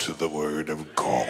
to the Word of God.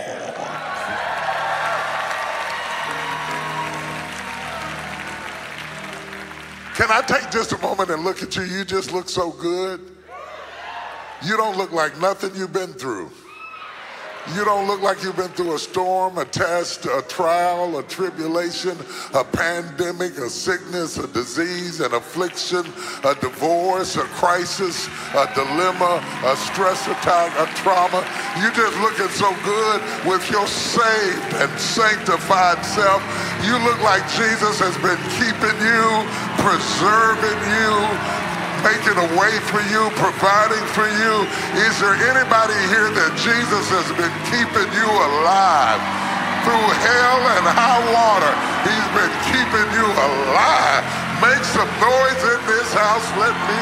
Can I take just a moment and look at you? You just look so good. You don't look like nothing you've been through. You don't look like you've been through a storm, a test, a trial, a tribulation, a pandemic, a sickness, a disease, an affliction, a divorce, a crisis, a dilemma, a stress attack, a trauma. You just looking so good with your saved and sanctified self. You look like Jesus has been keeping you, preserving you, making a way for you, providing for you. Is there anybody here that Jesus has been keeping you alive? Through hell and high water, he's been keeping you alive. Make some noise in this house, let me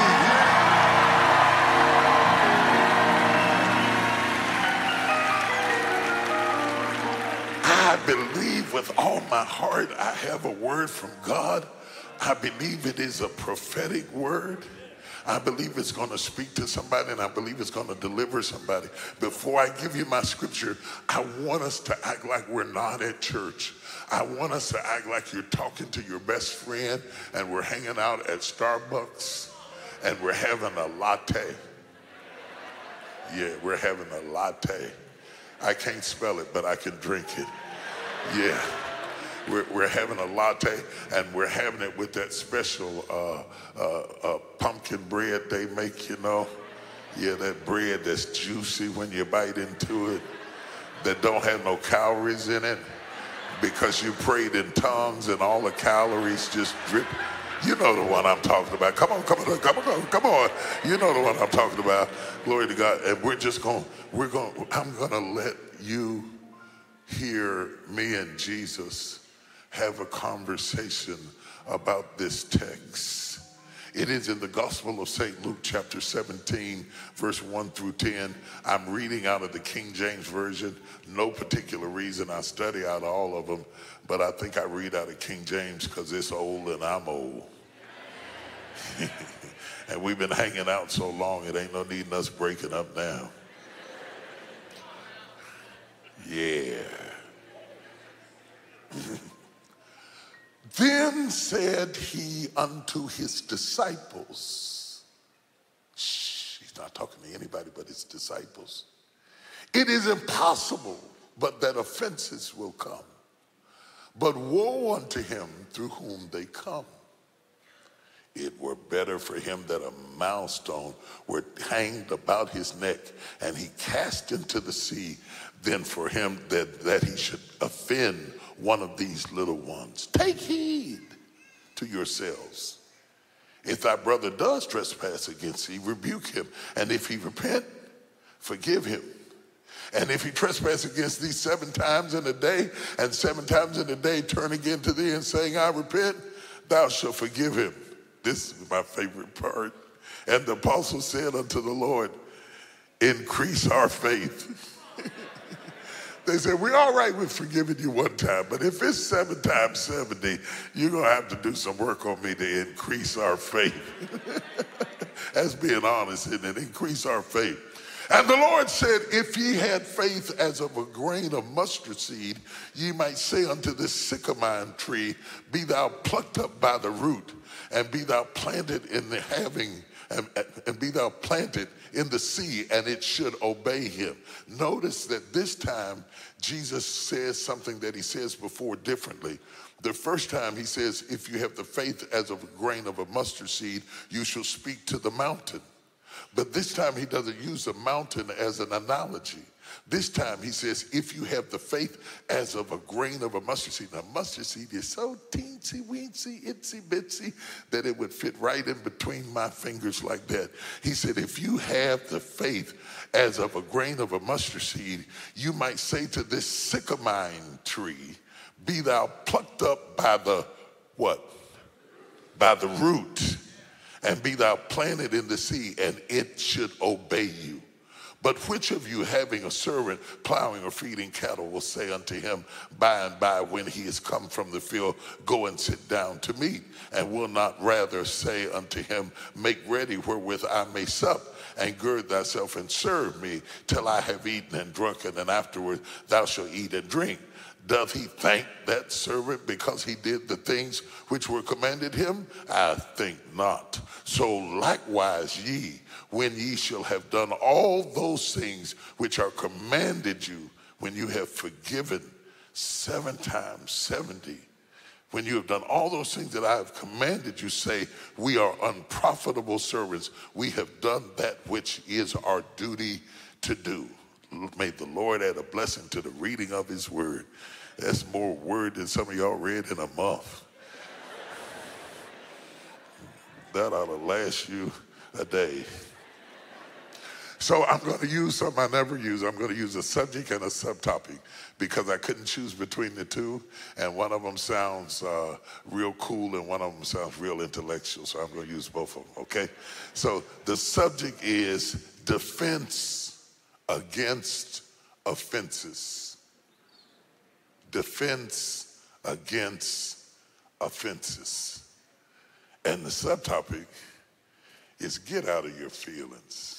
hear. I believe with all my heart I have a word from God. I believe it is a prophetic word. I believe it's going to speak to somebody, and I believe it's going to deliver somebody. Before I give you my scripture, I want us to act like we're not at church. I want us to act like you're talking to your best friend and we're hanging out at Starbucks and we're having a latte. Yeah, we're having a latte. I can't spell it, but I can drink it. Yeah. We're having a latte, and we're having it with that special pumpkin bread they make, you know. Yeah, that bread that's juicy when you bite into it, that don't have no calories in it because you prayed in tongues and all the calories just drip. You know the one I'm talking about. Come on. You know the one I'm talking about. Glory to God. And I'm going to let you hear me and Jesus have a conversation about this text. It is in the Gospel of St. Luke chapter 17, verse 1 through 10. I'm reading out of the King James Version. No particular reason. I study out of all of them, but I think I read out of King James because it's old and I'm old. And we've been hanging out so long, it ain't no need in us breaking up now. Yeah. Then said he unto his disciples, he's not talking to anybody but his disciples. It is impossible but that offenses will come. But woe unto him through whom they come. It were better for him that a millstone were hanged about his neck and he cast into the sea than for him that he should offend one of these little ones. Take heed to yourselves. If thy brother does trespass against thee, rebuke him. And if he repent, forgive him. And if he trespass against thee 7 times in a day, and 7 times in a day turn again to thee and saying, I repent, thou shalt forgive him. This is my favorite part. And the apostle said unto the Lord, increase our faith. They said, we're all right with forgiving you 1 time, but if it's 7 times 70, you're going to have to do some work on me to increase our faith. That's being honest, isn't it? Increase our faith. And the Lord said, if ye had faith as of a grain of mustard seed, ye might say unto this sycamore tree, be thou plucked up by the root, and be thou planted in the and be thou planted in the sea, and it should obey him. Notice that this time Jesus says something that he says before differently. The first time he says, if you have the faith as of a grain of a mustard seed, you shall speak to the mountain. But this time he doesn't use a mountain as an analogy. This time he says, if you have the faith as of a grain of a mustard seed. Now, mustard seed is so teensy weensy, itsy bitsy, that it would fit right in between my fingers like that. He said, if you have the faith as of a grain of a mustard seed, you might say to this sycamore tree, be thou plucked up by the what? By the root, and be thou planted in the sea, and it should obey you. But which of you, having a servant plowing or feeding cattle, will say unto him by and by when he is come from the field, go and sit down to meat, and will not rather say unto him, make ready wherewith I may sup, and gird thyself and serve me till I have eaten and drunken, and afterward thou shalt eat and drink. Doth he thank that servant because he did the things which were commanded him? I think not. So likewise ye, when ye shall have done all those things which are commanded you, when you have forgiven 7 times 70, when you have done all those things that I have commanded you, say, we are unprofitable servants. We have done that which is our duty to do. May the Lord add a blessing to the reading of his word. That's more word than some of y'all read in a month. That ought to last you a day. So I'm going to use something I never use. I'm going to use a subject and a subtopic because I couldn't choose between the two. And one of them sounds real cool and one of them sounds real intellectual. So I'm going to use both of them, okay? So the subject is defense against offenses. Defense against offenses. And the subtopic is get out of your feelings.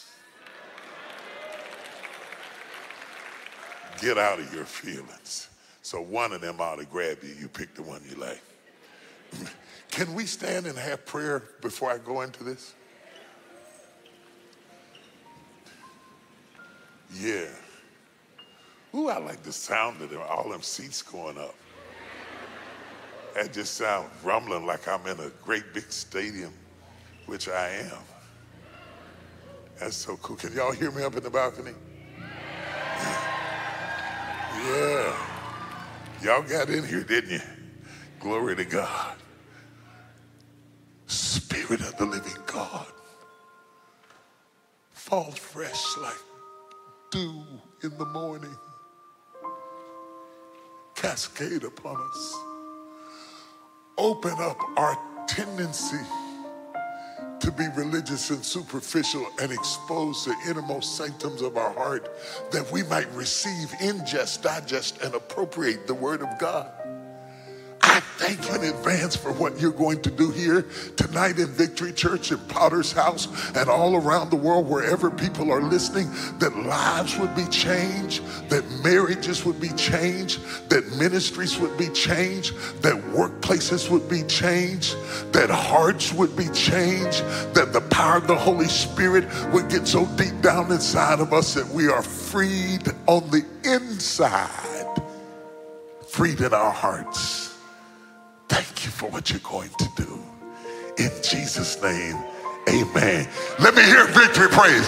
Get out of your feelings. So one of them ought to grab you. You pick the one you like. Can we stand and have prayer before I go into this? Yeah. Ooh, I like the sound of them, all them seats going up. That just sounds rumbling like I'm in a great big stadium, which I am. That's so cool. Can y'all hear me up in the balcony? Yeah. Y'all got in here, didn't you? Glory to God. Spirit of the living God, fall fresh like dew in the morning. Cascade upon us. Open up our tendency to be religious and superficial and expose the innermost sanctums of our heart that we might receive, ingest, digest, and appropriate the word of God. I thank you in advance for what you're going to do here tonight in Victory Church, in Potter's House, and all around the world, wherever people are listening, that lives would be changed, that marriages would be changed, that ministries would be changed, that workplaces would be changed, that hearts would be changed, that the power of the Holy Spirit would get so deep down inside of us that we are freed on the inside, freed in our hearts. Thank you for what you're going to do. In Jesus' name, amen. Let me hear victory praise.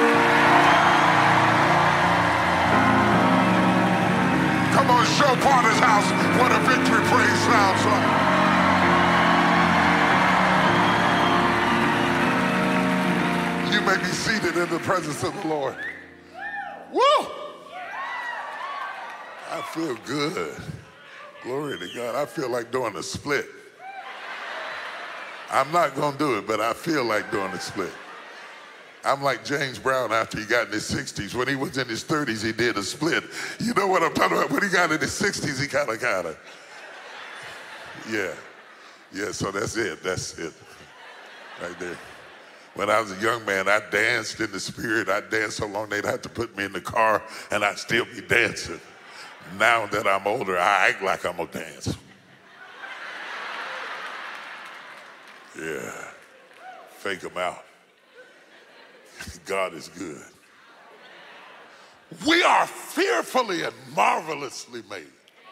Come on, show Potter's House what a victory praise sounds like. You may be seated in the presence of the Lord. Woo! I feel good. Glory to God. I feel like doing a split. I'm not going to do it, but I feel like doing a split. I'm like James Brown after he got in his 60s. When he was in his 30s, he did a split. You know what I'm talking about? When he got in his 60s, he kind of. Yeah. Yeah, so that's it. That's it. Right there. When I was a young man, I danced in the spirit. I danced so long they'd have to put me in the car, and I'd still be dancing. Now that I'm older, I act like I'm gonna dance. Yeah. Fake them out. God is good. We are fearfully and marvelously made.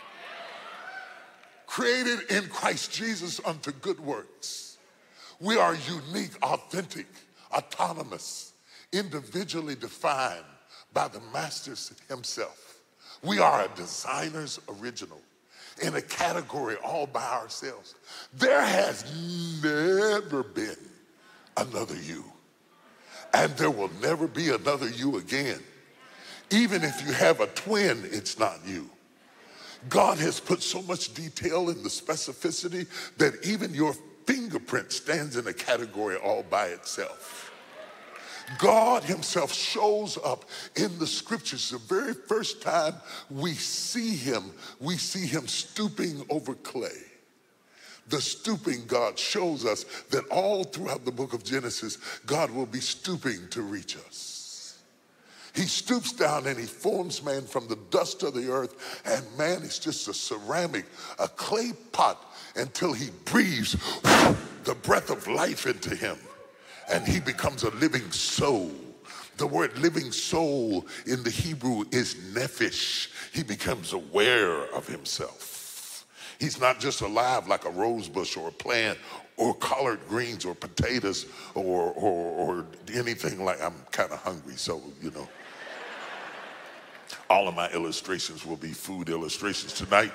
Created in Christ Jesus unto good works. We are unique, authentic, autonomous, individually defined by the Master himself. We are a designer's original in a category all by ourselves. There has never been another you. And there will never be another you again. Even if you have a twin, it's not you. God has put so much detail in the specificity that even your fingerprint stands in a category all by itself. God himself shows up in the scriptures. The very first time we see him stooping over clay. The stooping God shows us that all throughout the book of Genesis, God will be stooping to reach us. He stoops down and he forms man from the dust of the earth, and man is just a ceramic, a clay pot, until he breathes the breath of life into him, and he becomes a living soul. The word living soul in the Hebrew is nephesh. He becomes aware of himself. He's not just alive like a rose bush or a plant or collard greens or potatoes or anything like. I'm kind of hungry, so, you know. All of my illustrations will be food illustrations tonight.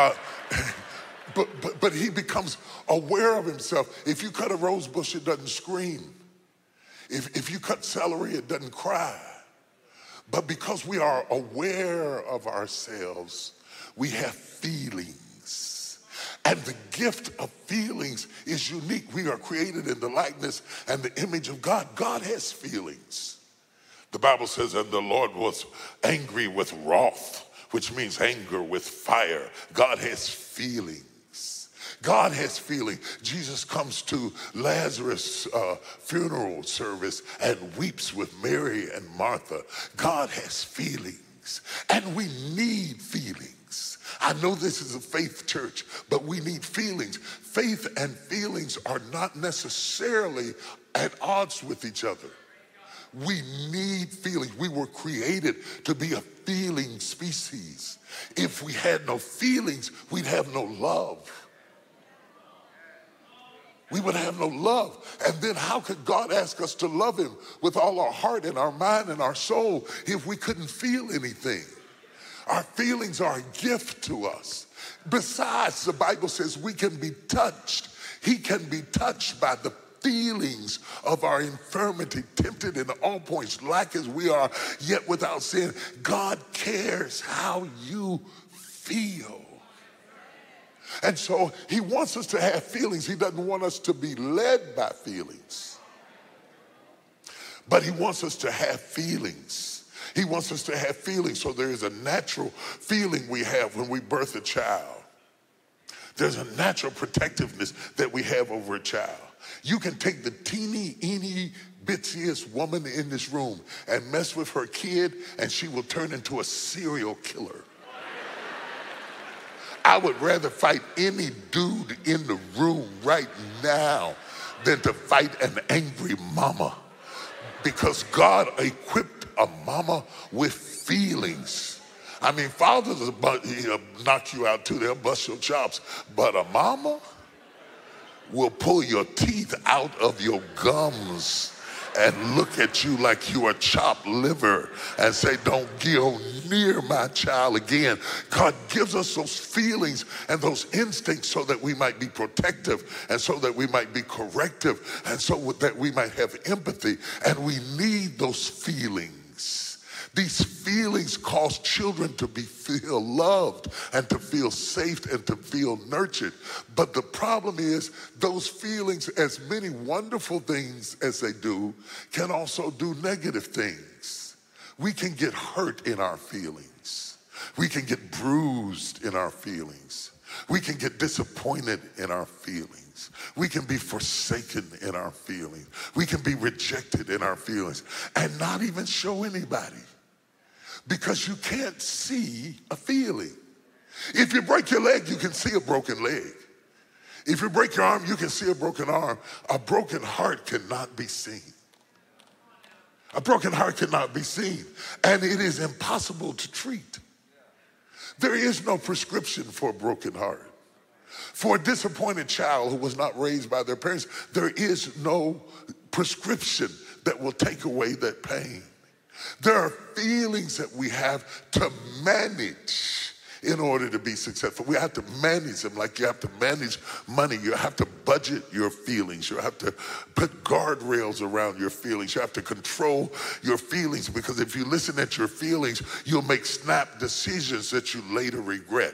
But he becomes aware of himself. If you cut a rose bush, it doesn't scream. If you cut celery, it doesn't cry. But because we are aware of ourselves, we have feelings. And the gift of feelings is unique. We are created in the likeness and the image of God. God has feelings. The Bible says, and the Lord was angry with wrath, which means anger with fire. God has feelings. God has feeling. Jesus comes to Lazarus' funeral service and weeps with Mary and Martha. God has feelings, and we need feelings. I know this is a faith church, but we need feelings. Faith and feelings are not necessarily at odds with each other. We need feelings. We were created to be a feeling species. If we had no feelings, we'd have no love. We would have no love. And then how could God ask us to love him with all our heart and our mind and our soul if we couldn't feel anything? Our feelings are a gift to us. Besides, the Bible says we can be touched. He can be touched by the feelings of our infirmity, tempted in all points, like as we are, yet without sin. God cares how you feel. And so he wants us to have feelings. He doesn't want us to be led by feelings. But he wants us to have feelings. He wants us to have feelings. So there is a natural feeling we have when we birth a child. There's a natural protectiveness that we have over a child. You can take the teeny bitsiest woman in this room and mess with her kid, and she will turn into a serial killer. I would rather fight any dude in the room right now than to fight an angry mama, because God equipped a mama with feelings. I mean, fathers will knock you out too, they'll bust your chops, but a mama will pull your teeth out of your gums and look at you like you are chopped liver and say, don't go near my child again. God gives us those feelings and those instincts so that we might be protective, and so that we might be corrective, and so that we might have empathy. And we need those feelings. These feelings cause children to feel loved and to feel safe and to feel nurtured. But the problem is those feelings, as many wonderful things as they do, can also do negative things. We can get hurt in our feelings. We can get bruised in our feelings. We can get disappointed in our feelings. We can be forsaken in our feelings. We can be rejected in our feelings and not even show anybody. Because you can't see a feeling. If you break your leg, you can see a broken leg. If you break your arm, you can see a broken arm. A broken heart cannot be seen. A broken heart cannot be seen. And it is impossible to treat. There is no prescription for a broken heart. For a disappointed child who was not raised by their parents, there is no prescription that will take away that pain. There are feelings that we have to manage in order to be successful. We have to manage them like you have to manage money. You have to budget your feelings. You have to put guardrails around your feelings. You have to control your feelings, because if you listen at your feelings, you'll make snap decisions that you later regret.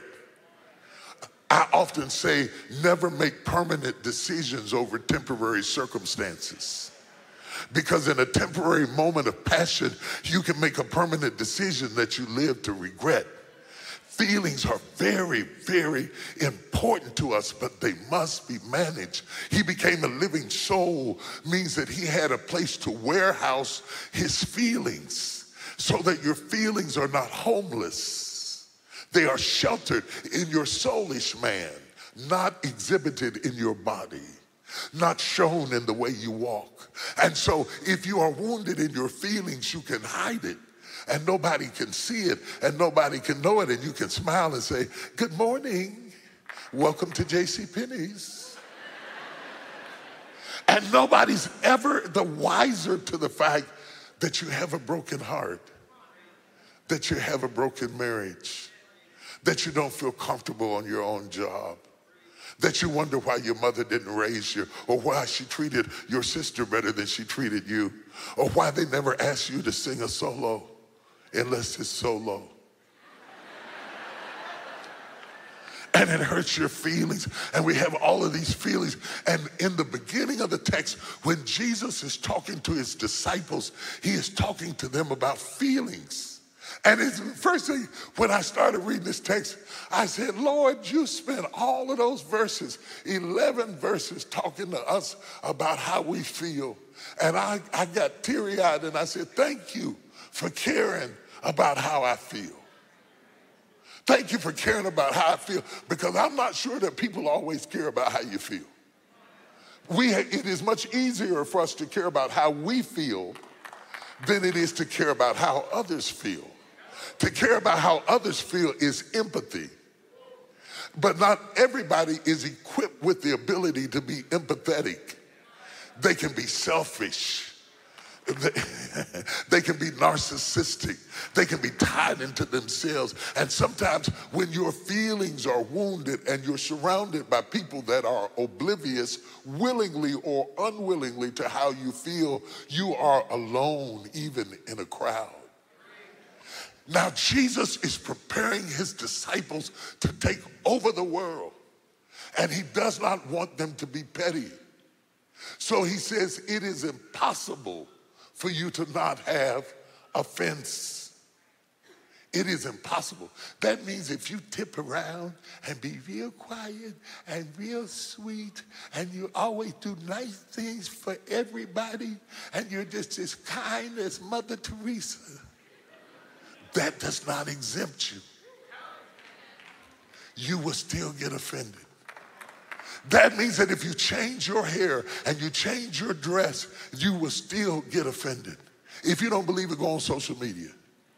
I often say, never make permanent decisions over temporary circumstances. Because in a temporary moment of passion, you can make a permanent decision that you live to regret. Feelings are very, very important to us, but they must be managed. He became a living soul means that he had a place to warehouse his feelings so that your feelings are not homeless. They are sheltered in your soulish man, not exhibited in your body, not shown in the way you walk. And so if you are wounded in your feelings, you can hide it. And nobody can see it, and nobody can know it, and you can smile and say, "Good morning, welcome to JCPenney's." And nobody's ever the wiser to the fact that you have a broken heart, that you have a broken marriage, that you don't feel comfortable on your own job, that you wonder why your mother didn't raise you, or why she treated your sister better than she treated you, or why they never asked you to sing a solo. Unless it's solo. And it hurts your feelings. And we have all of these feelings. And in the beginning of the text, when Jesus is talking to his disciples, he is talking to them about feelings. And it's the first thing, when I started reading this text, I said, Lord, you spent all of those verses, 11 verses, talking to us about how we feel. And I got teary-eyed and I said, thank you for caring about how I feel. Thank you for caring about how I feel, because I'm not sure that people always care about how you feel. It is much easier for us to care about how we feel than it is to care about how others feel. To care about how others feel is empathy. But not everybody is equipped with the ability to be empathetic. They can be selfish. They can be narcissistic. They can be tied into themselves. And sometimes when your feelings are wounded and you're surrounded by people that are oblivious, willingly or unwillingly, to how you feel, you are alone even in a crowd. Now Jesus is preparing his disciples to take over the world, and he does not want them to be petty. So he says it is impossible for you to not have offense. It is impossible. That means if you tip around and be real quiet and real sweet, and you always do nice things for everybody, and you're just as kind as Mother Teresa, that does not exempt you. You will still get offended. That means that if you change your hair and you change your dress, you will still get offended. If you don't believe it, go on social media.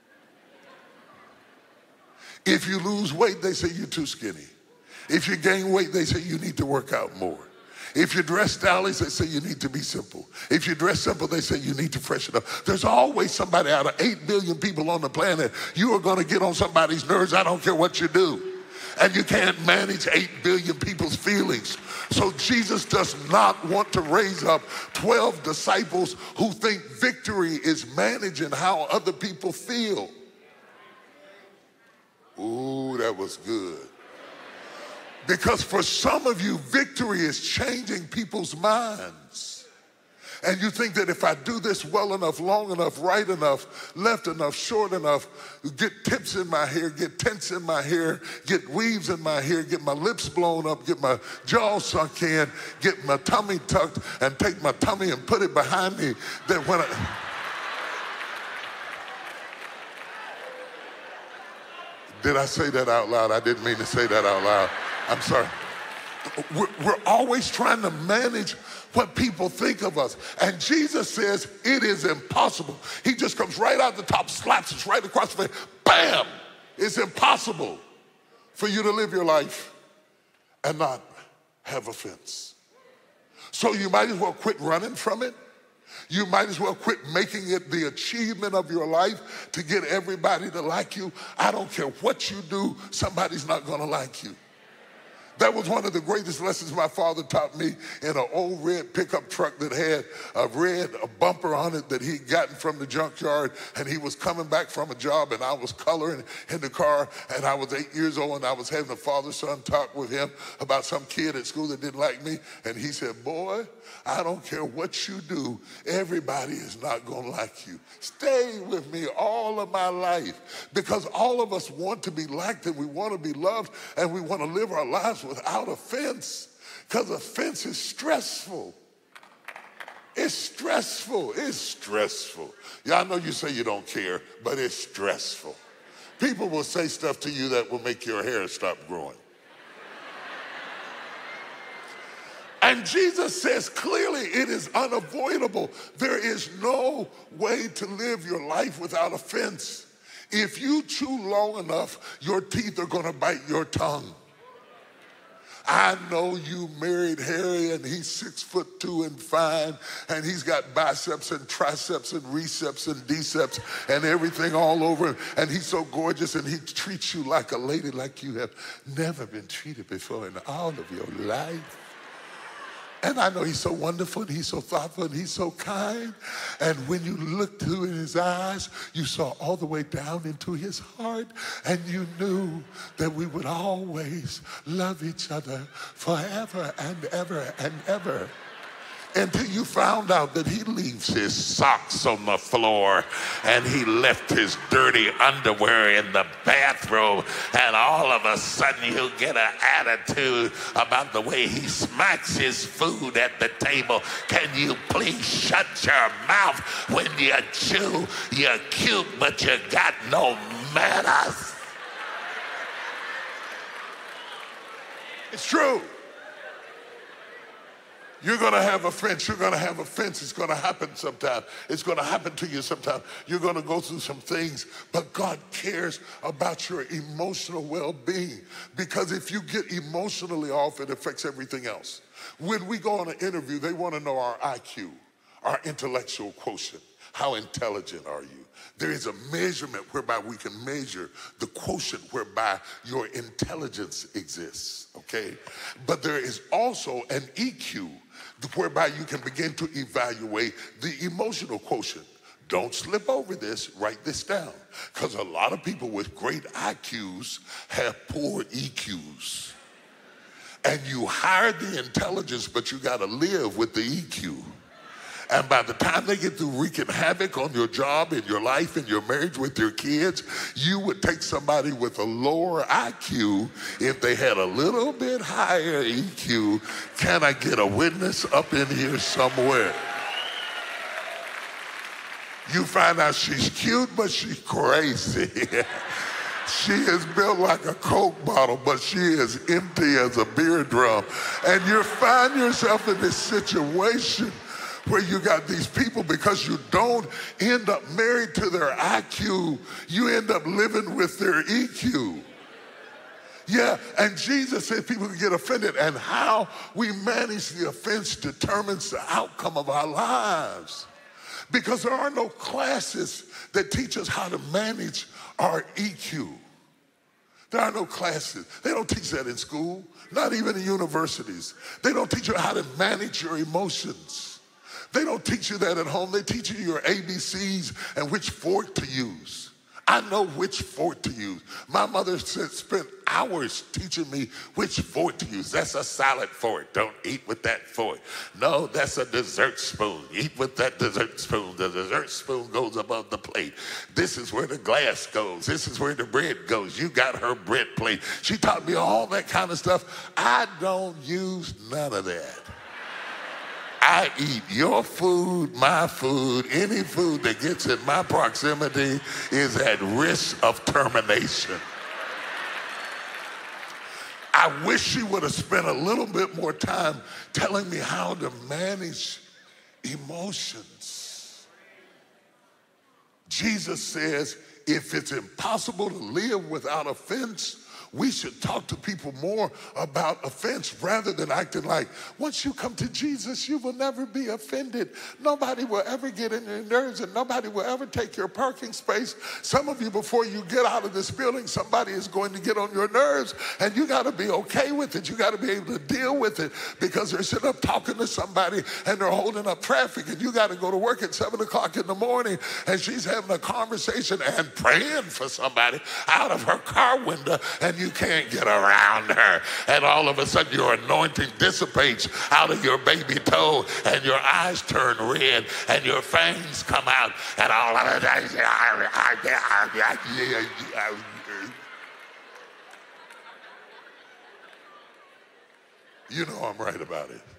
If you lose weight, they say you're too skinny. If you gain weight, they say you need to work out more. If you dress stylish, they say you need to be simple. If you dress simple, they say you need to freshen up. There's always somebody out of 8 billion people on the planet. You are going to get on somebody's nerves. I don't care what you do. And you can't manage 8 billion people's feelings. So Jesus does not want to raise up 12 disciples who think victory is managing how other people feel. Ooh, that was good. Because for some of you, victory is changing people's minds. And you think that if I do this well enough, long enough, right enough, left enough, short enough, get tips in my hair, get tints in my hair, get weaves in my hair, get my lips blown up, get my jaw sunk in, get my tummy tucked, and take my tummy and put it behind me, that when I... Did I say that out loud? I didn't mean to say that out loud. I'm sorry. We're always trying to manage what people think of us. And Jesus says it is impossible. He just comes right out the top, slaps us right across the face. Bam! It's impossible for you to live your life and not have offense. So you might as well quit running from it. You might as well quit making it the achievement of your life to get everybody to like you. I don't care what you do, somebody's not going to like you. That was one of the greatest lessons my father taught me in an old red pickup truck that had a bumper on it that he'd gotten from the junkyard, and he was coming back from a job, and I was coloring in the car, and I was 8 years old, and I was having a father-son talk with him about some kid at school that didn't like me, and he said, boy, I don't care what you do, everybody is not gonna like you. Stay with me all of my life, because all of us want to be liked, and we want to be loved, and we want to live our lives without offense, because offense is stressful. It's stressful. It's stressful. Yeah, I know you say you don't care, but it's stressful. People will say stuff to you that will make your hair stop growing. And Jesus says clearly it is unavoidable. There is no way to live your life without offense. If you chew long enough, your teeth are going to bite your tongue. I know you married Harry, and he's 6'2" and fine, and he's got biceps and triceps and receps and deceps and everything all over him, and he's so gorgeous, and he treats you like a lady like you have never been treated before in all of your life. And I know he's so wonderful, and he's so thoughtful, and he's so kind. And when you looked through in his eyes, you saw all the way down into his heart, and you knew that we would always love each other forever and ever and ever. Until you found out that he leaves his socks on the floor, and he left his dirty underwear in the bathroom, and all of a sudden you get an attitude about the way he smacks his food at the table. Can you please shut your mouth when you chew? You're cute, but you got no manners. It's true. You're going to have offense. You're going to have offense. It's going to happen sometime. It's going to happen to you sometime. You're going to go through some things, but God cares about your emotional well-being, because if you get emotionally off, it affects everything else. When we go on an interview, they want to know our IQ, our intellectual quotient. How intelligent are you? There is a measurement whereby we can measure the quotient whereby your intelligence exists, okay? But there is also an EQ whereby you can begin to evaluate the emotional quotient. Don't slip over this, write this down, because a lot of people with great IQs have poor EQs. And you hire the intelligence, but you got to live with the EQ. And by the time they get through wreaking havoc on your job, in your life, in your marriage, with your kids, you would take somebody with a lower IQ if they had a little bit higher EQ. Can I get a witness up in here somewhere? You find out she's cute, but she's crazy. She is built like a Coke bottle, but she is empty as a beer drum. And you find yourself in this situation where you got these people, because you don't end up married to their IQ, you end up living with their EQ. Yeah, and Jesus said people can get offended, and how we manage the offense determines the outcome of our lives. Because there are no classes that teach us how to manage our EQ. There are no classes. They don't teach that in school, not even in universities. They don't teach you how to manage your emotions. They don't teach you that at home. They teach you your ABCs and which fork to use. I know which fork to use. My mother spent hours teaching me which fork to use. That's a salad fork. Don't eat with that fork. No, that's a dessert spoon. Eat with that dessert spoon. The dessert spoon goes above the plate. This is where the glass goes. This is where the bread goes. You got her bread plate. She taught me all that kind of stuff. I don't use none of that. I eat your food, my food. Any food that gets in my proximity is at risk of termination. I wish she would have spent a little bit more time telling me how to manage emotions. Jesus says, if it's impossible to live without offense, we should talk to people more about offense rather than acting like, once you come to Jesus, you will never be offended. Nobody will ever get in your nerves and nobody will ever take your parking space. Some of you, before you get out of this building, somebody is going to get on your nerves and you got to be okay with it. You got to be able to deal with it because they're sitting up talking to somebody and they're holding up traffic and you got to go to work at 7 o'clock in the morning and she's having a conversation and praying for somebody out of her car window and you can't get around her, and all of a sudden your anointing dissipates out of your baby toe and your eyes turn red and your fangs come out and all of a sudden you know I'm right about it.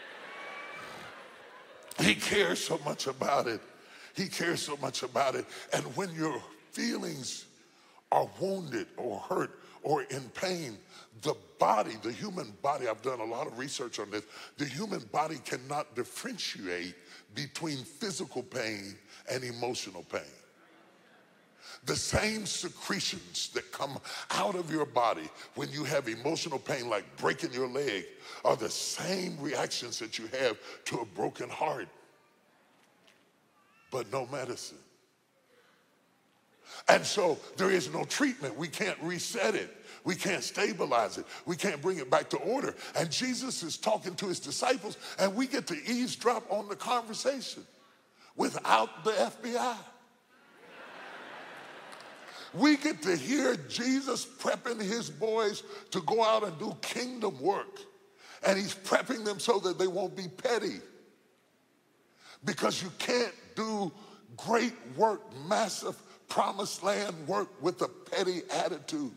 He cares so much about it. He cares so much about it. And when your feelings are wounded or hurt or in pain, the body, the human body, I've done a lot of research on this, the human body cannot differentiate between physical pain and emotional pain. The same secretions that come out of your body when you have emotional pain, like breaking your leg, are the same reactions that you have to a broken heart, but no medicine. And so there is no treatment. We can't reset it. We can't stabilize it. We can't bring it back to order. And Jesus is talking to his disciples, and we get to eavesdrop on the conversation without the FBI. We get to hear Jesus prepping his boys to go out and do kingdom work. And he's prepping them so that they won't be petty. Because you can't do great work, massive promised land work with a petty attitude.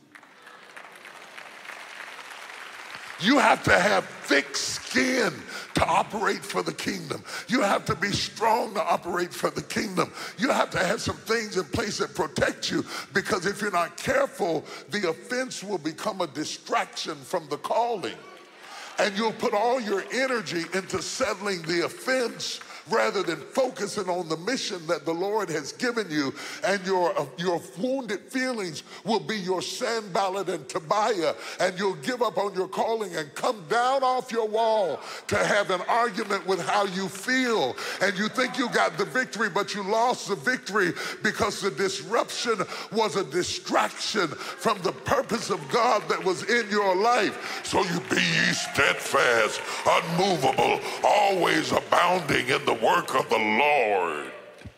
You have to have thick skin to operate for the kingdom. You have to be strong to operate for the kingdom. You have to have some things in place that protect you, because if you're not careful, the offense will become a distraction from the calling. And you'll put all your energy into settling the offense rather than focusing on the mission that the Lord has given you. And your wounded feelings will be your Sanballat and Tobiah, and you'll give up on your calling and come down off your wall to have an argument with how you feel. And you think you got the victory, but you lost the victory because the disruption was a distraction from the purpose of God that was in your life. So you be ye steadfast, unmovable, always abounding in the work of the Lord.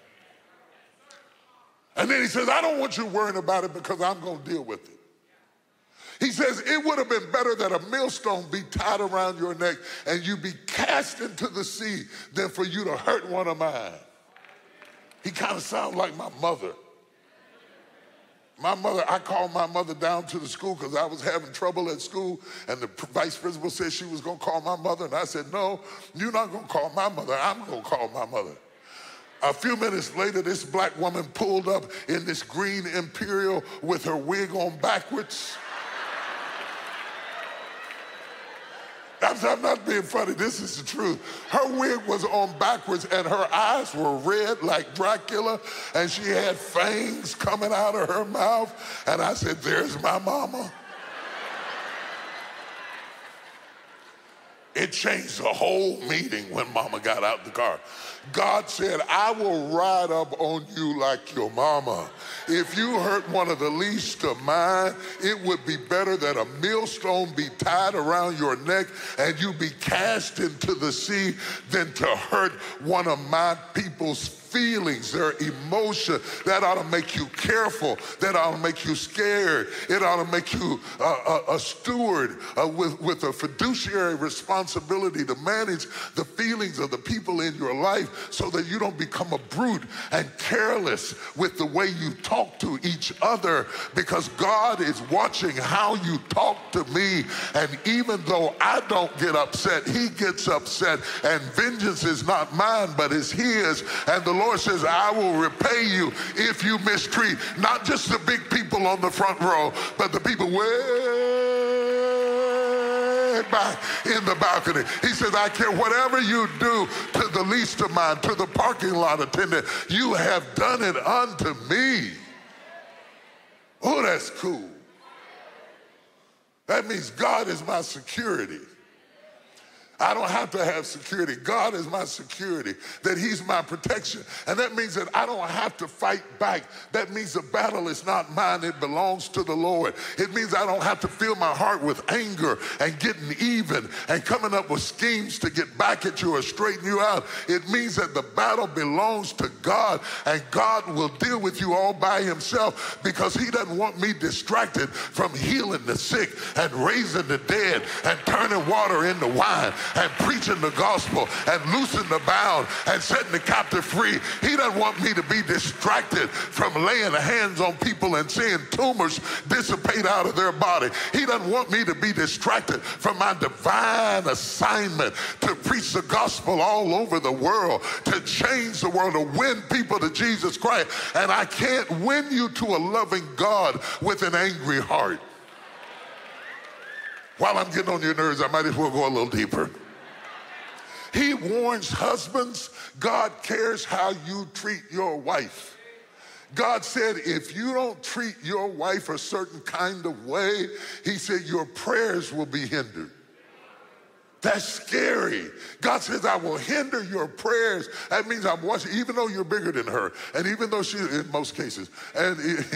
And then he says, I don't want you worrying about it because I'm going to deal with it. He says, it would have been better that a millstone be tied around your neck and you be cast into the sea than for you to hurt one of mine. He kind of sounds like my mother. My mother, I called my mother down to the school because I was having trouble at school, and the vice principal said she was going to call my mother, and I said, no, you're not going to call my mother, I'm going to call my mother. A few minutes later, this black woman pulled up in this green Imperial with her wig on backwards. I'm not being funny, this is the truth. Her wig was on backwards and her eyes were red like Dracula, and she had fangs coming out of her mouth. And I said, there's my mama. It changed the whole meeting when mama got out the car. God said, I will ride up on you like your mama. If you hurt one of the least of mine, it would be better that a millstone be tied around your neck and you be cast into the sea than to hurt one of my people's feelings, their emotion. That ought to make you careful. That ought to make you scared. It ought to make you a steward with a fiduciary responsibility to manage the feelings of the people in your life so that you don't become a brute and careless with the way you talk to each other, because God is watching how you talk to me. And even though I don't get upset, he gets upset, and vengeance is not mine but is his. And the Lord says, I will repay you if you mistreat not just the big people on the front row, but the people way back in the balcony. He says, I care whatever you do to the least of mine, to the parking lot attendant, you have done it unto me. Oh, that's cool. That means God is my security. I don't have to have security. God is my security, that he's my protection. And that means that I don't have to fight back. That means the battle is not mine, it belongs to the Lord. It means I don't have to fill my heart with anger and getting even and coming up with schemes to get back at you or straighten you out. It means that the battle belongs to God, and God will deal with you all by himself, because he doesn't want me distracted from healing the sick and raising the dead and turning water into wine and preaching the gospel and loosing the bound and setting the captive free. He doesn't want me to be distracted from laying hands on people and seeing tumors dissipate out of their body. He doesn't want me to be distracted from my divine assignment to preach the gospel all over the world, to change the world, to win people to Jesus Christ. And I can't win you to a loving God with an angry heart. While I'm getting on your nerves, I might as well go a little deeper. He warns husbands, God cares how you treat your wife. God said, if you don't treat your wife a certain kind of way, he said, your prayers will be hindered. That's scary. God says, I will hinder your prayers. That means I'm watching, even though you're bigger than her, and even though she, in most cases, and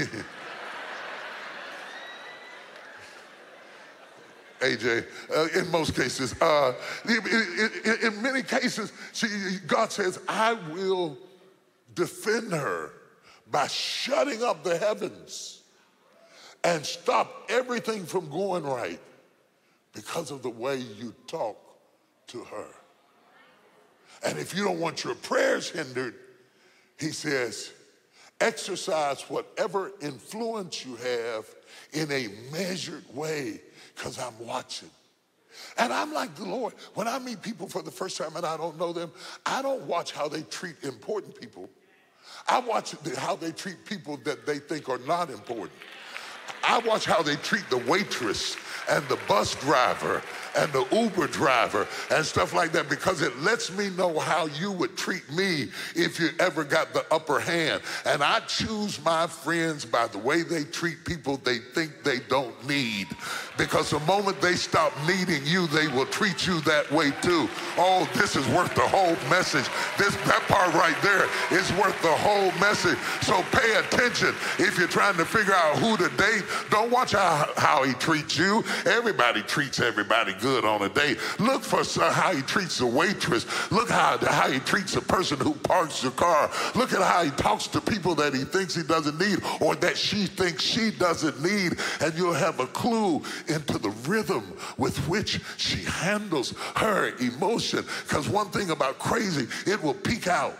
AJ, in most cases. In many cases, God says, I will defend her by shutting up the heavens and stop everything from going right because of the way you talk to her. And if you don't want your prayers hindered, he says, exercise whatever influence you have in a measured way, because I'm watching. And I'm like the Lord. When I meet people for the first time and I don't know them, I don't watch how they treat important people. I watch how they treat people that they think are not important. I watch how they treat the waitress and the bus driver and the Uber driver and stuff like that, because it lets me know how you would treat me if you ever got the upper hand. And I choose my friends by the way they treat people they think they don't need, because the moment they stop needing you, they will treat you that way too. Oh, this is worth the whole message. That part right there is worth the whole message. So pay attention. If you're trying to figure out who to date, don't watch how he treats you. Everybody treats everybody good on a date. Look for how he treats the waitress. Look how he treats the person who parks your car. Look at how he talks to people that he thinks he doesn't need or that she thinks she doesn't need, and you'll have a clue into the rhythm with which she handles her emotion. Because one thing about crazy, it will peek out.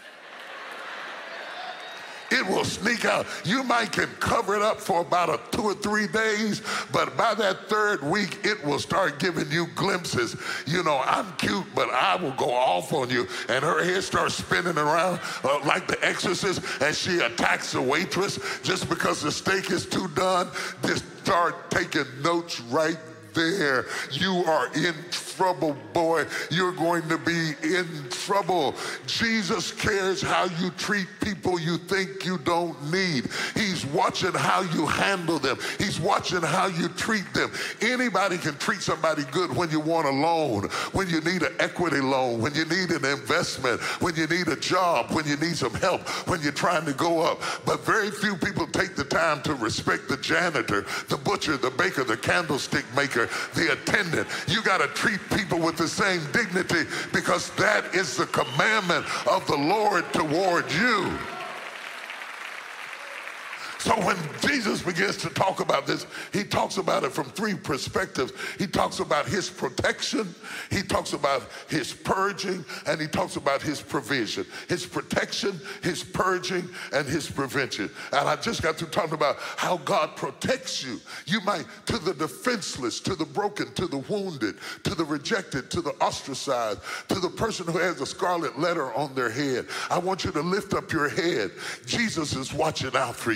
It will sneak out. You might can cover it up for about 2 or 3 days, but by that 3rd week, it will start giving you glimpses. You know, I'm cute, but I will go off on you. And her head starts spinning around like the Exorcist, and she attacks the waitress just because the steak is too done. Just start taking notes right there. You are in trouble, boy. You're going to be in trouble. Jesus cares how you treat people you think you don't need. He's watching how you handle them. He's watching how you treat them. Anybody can treat somebody good when you want a loan, when you need an equity loan, when you need an investment, when you need a job, when you need some help, when you're trying to go up. But very few people take the time to respect the janitor, the butcher, the baker, the candlestick maker, the attendant. You got to treat people with the same dignity, because that is the commandment of the Lord toward you. So when Jesus begins to talk about this, he talks about it from 3 perspectives. He talks about his protection, he talks about his purging, and he talks about his provision. His protection, his purging, and his prevention. And I just got through talking about how God protects you. You might, to the defenseless, to the broken, to the wounded, to the rejected, to the ostracized, to the person who has a scarlet letter on their head. I want you to lift up your head. Jesus is watching out for you.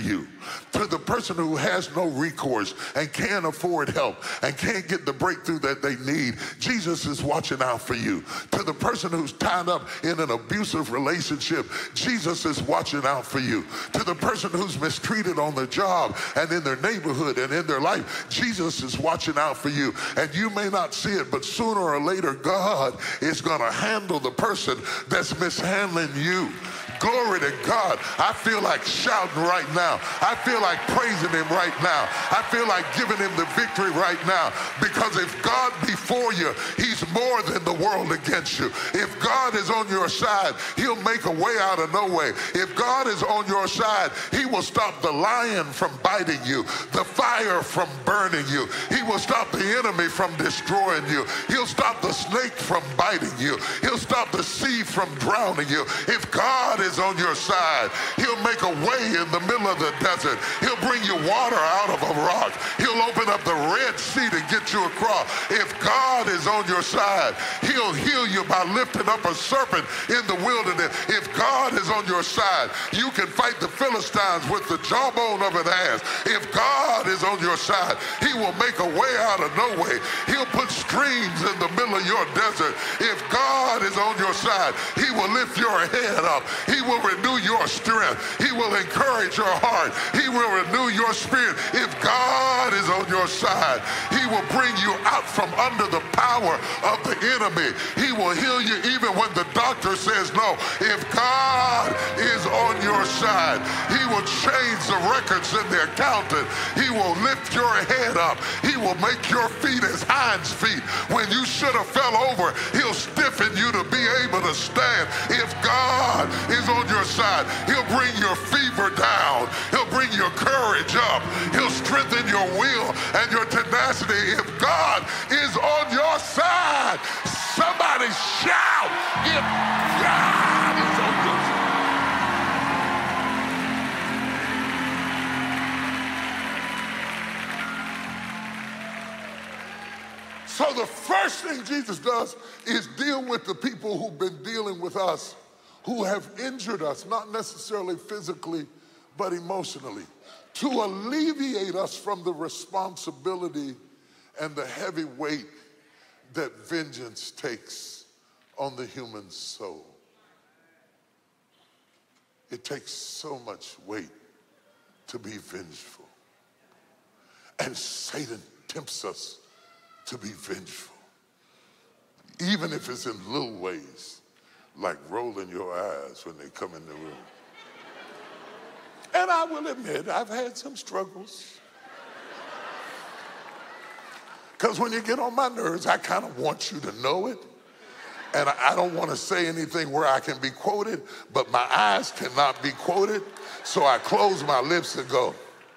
To the person who has no recourse and can't afford help and can't get the breakthrough that they need, Jesus is watching out for you. To the person who's tied up in an abusive relationship, Jesus is watching out for you. To the person who's mistreated on the job and in their neighborhood and in their life, Jesus is watching out for you. And you may not see it, but sooner or later, God is going to handle the person that's mishandling you. Glory to God. I feel like shouting right now. I feel like praising him right now. I feel like giving him the victory right now. Because if God be for you, he's more than the world against you. If God is on your side, he'll make a way out of no way. If God is on your side, he will stop the lion from biting you, the fire from burning you. He will stop the enemy from destroying you. He'll stop the snake from biting you. He'll stop the sea from drowning you. If God is on your side, he'll make a way in the middle of the desert. He'll bring you water out of a rock. He'll open up the Red Sea to get you across. If God is on your side, he'll heal you by lifting up a serpent in the wilderness. If God is on your side, you can fight the Philistines with the jawbone of an ass. If God is on your side, he will make a way out of no way. He'll put streams in the middle of your desert. If God is on your side, he will lift your head up. He will renew your strength. He will encourage your heart. He will renew your spirit. If God is on your side, he will bring you out from under the power of the enemy. He will heal you even when the doctor says no. If God is on your side, he will change the records in the accountant. He will lift your head up. He will make your feet as hinds feet. When you should have fell over, he'll stiffen you to be able to stand. If God is on your side, he'll bring your fever down. He'll bring your courage up. He'll strengthen your will and your tenacity. If God is on your side, somebody shout, if God is on your side. So the first thing Jesus does is deal with the people who've been dealing with us, who have injured us, not necessarily physically, but emotionally, to alleviate us from the responsibility and the heavy weight that vengeance takes on the human soul. It takes so much weight to be vengeful. And Satan tempts us to be vengeful, even if it's in little ways, like rolling your eyes when they come in the room. And I will admit, I've had some struggles. Because when you get on my nerves, I kind of want you to know it. And I don't want to say anything where I can be quoted, but my eyes cannot be quoted. So I close my lips and go.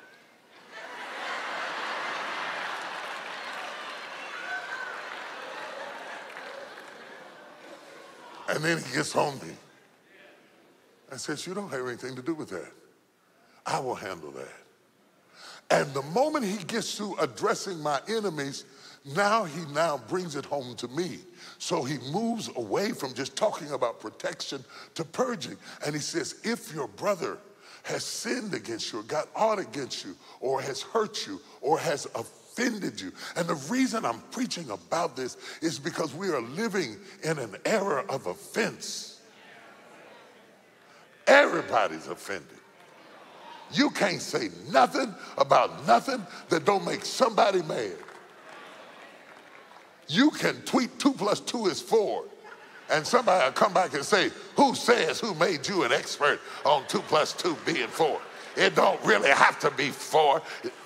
And then he gets on me and says, you don't have anything to do with that. I will handle that. And the moment he gets to addressing my enemies, he now brings it home to me. So he moves away from just talking about protection to purging. And he says, if your brother has sinned against you or got aught against you or has hurt you or has offended you. And the reason I'm preaching about this is because we are living in an era of offense. Everybody's offended. You can't say nothing about nothing that don't make somebody mad. You can tweet 2 + 2 is 4. And somebody will come back and say, who made you an expert on 2 + 2 being 4? It don't really have to be 4.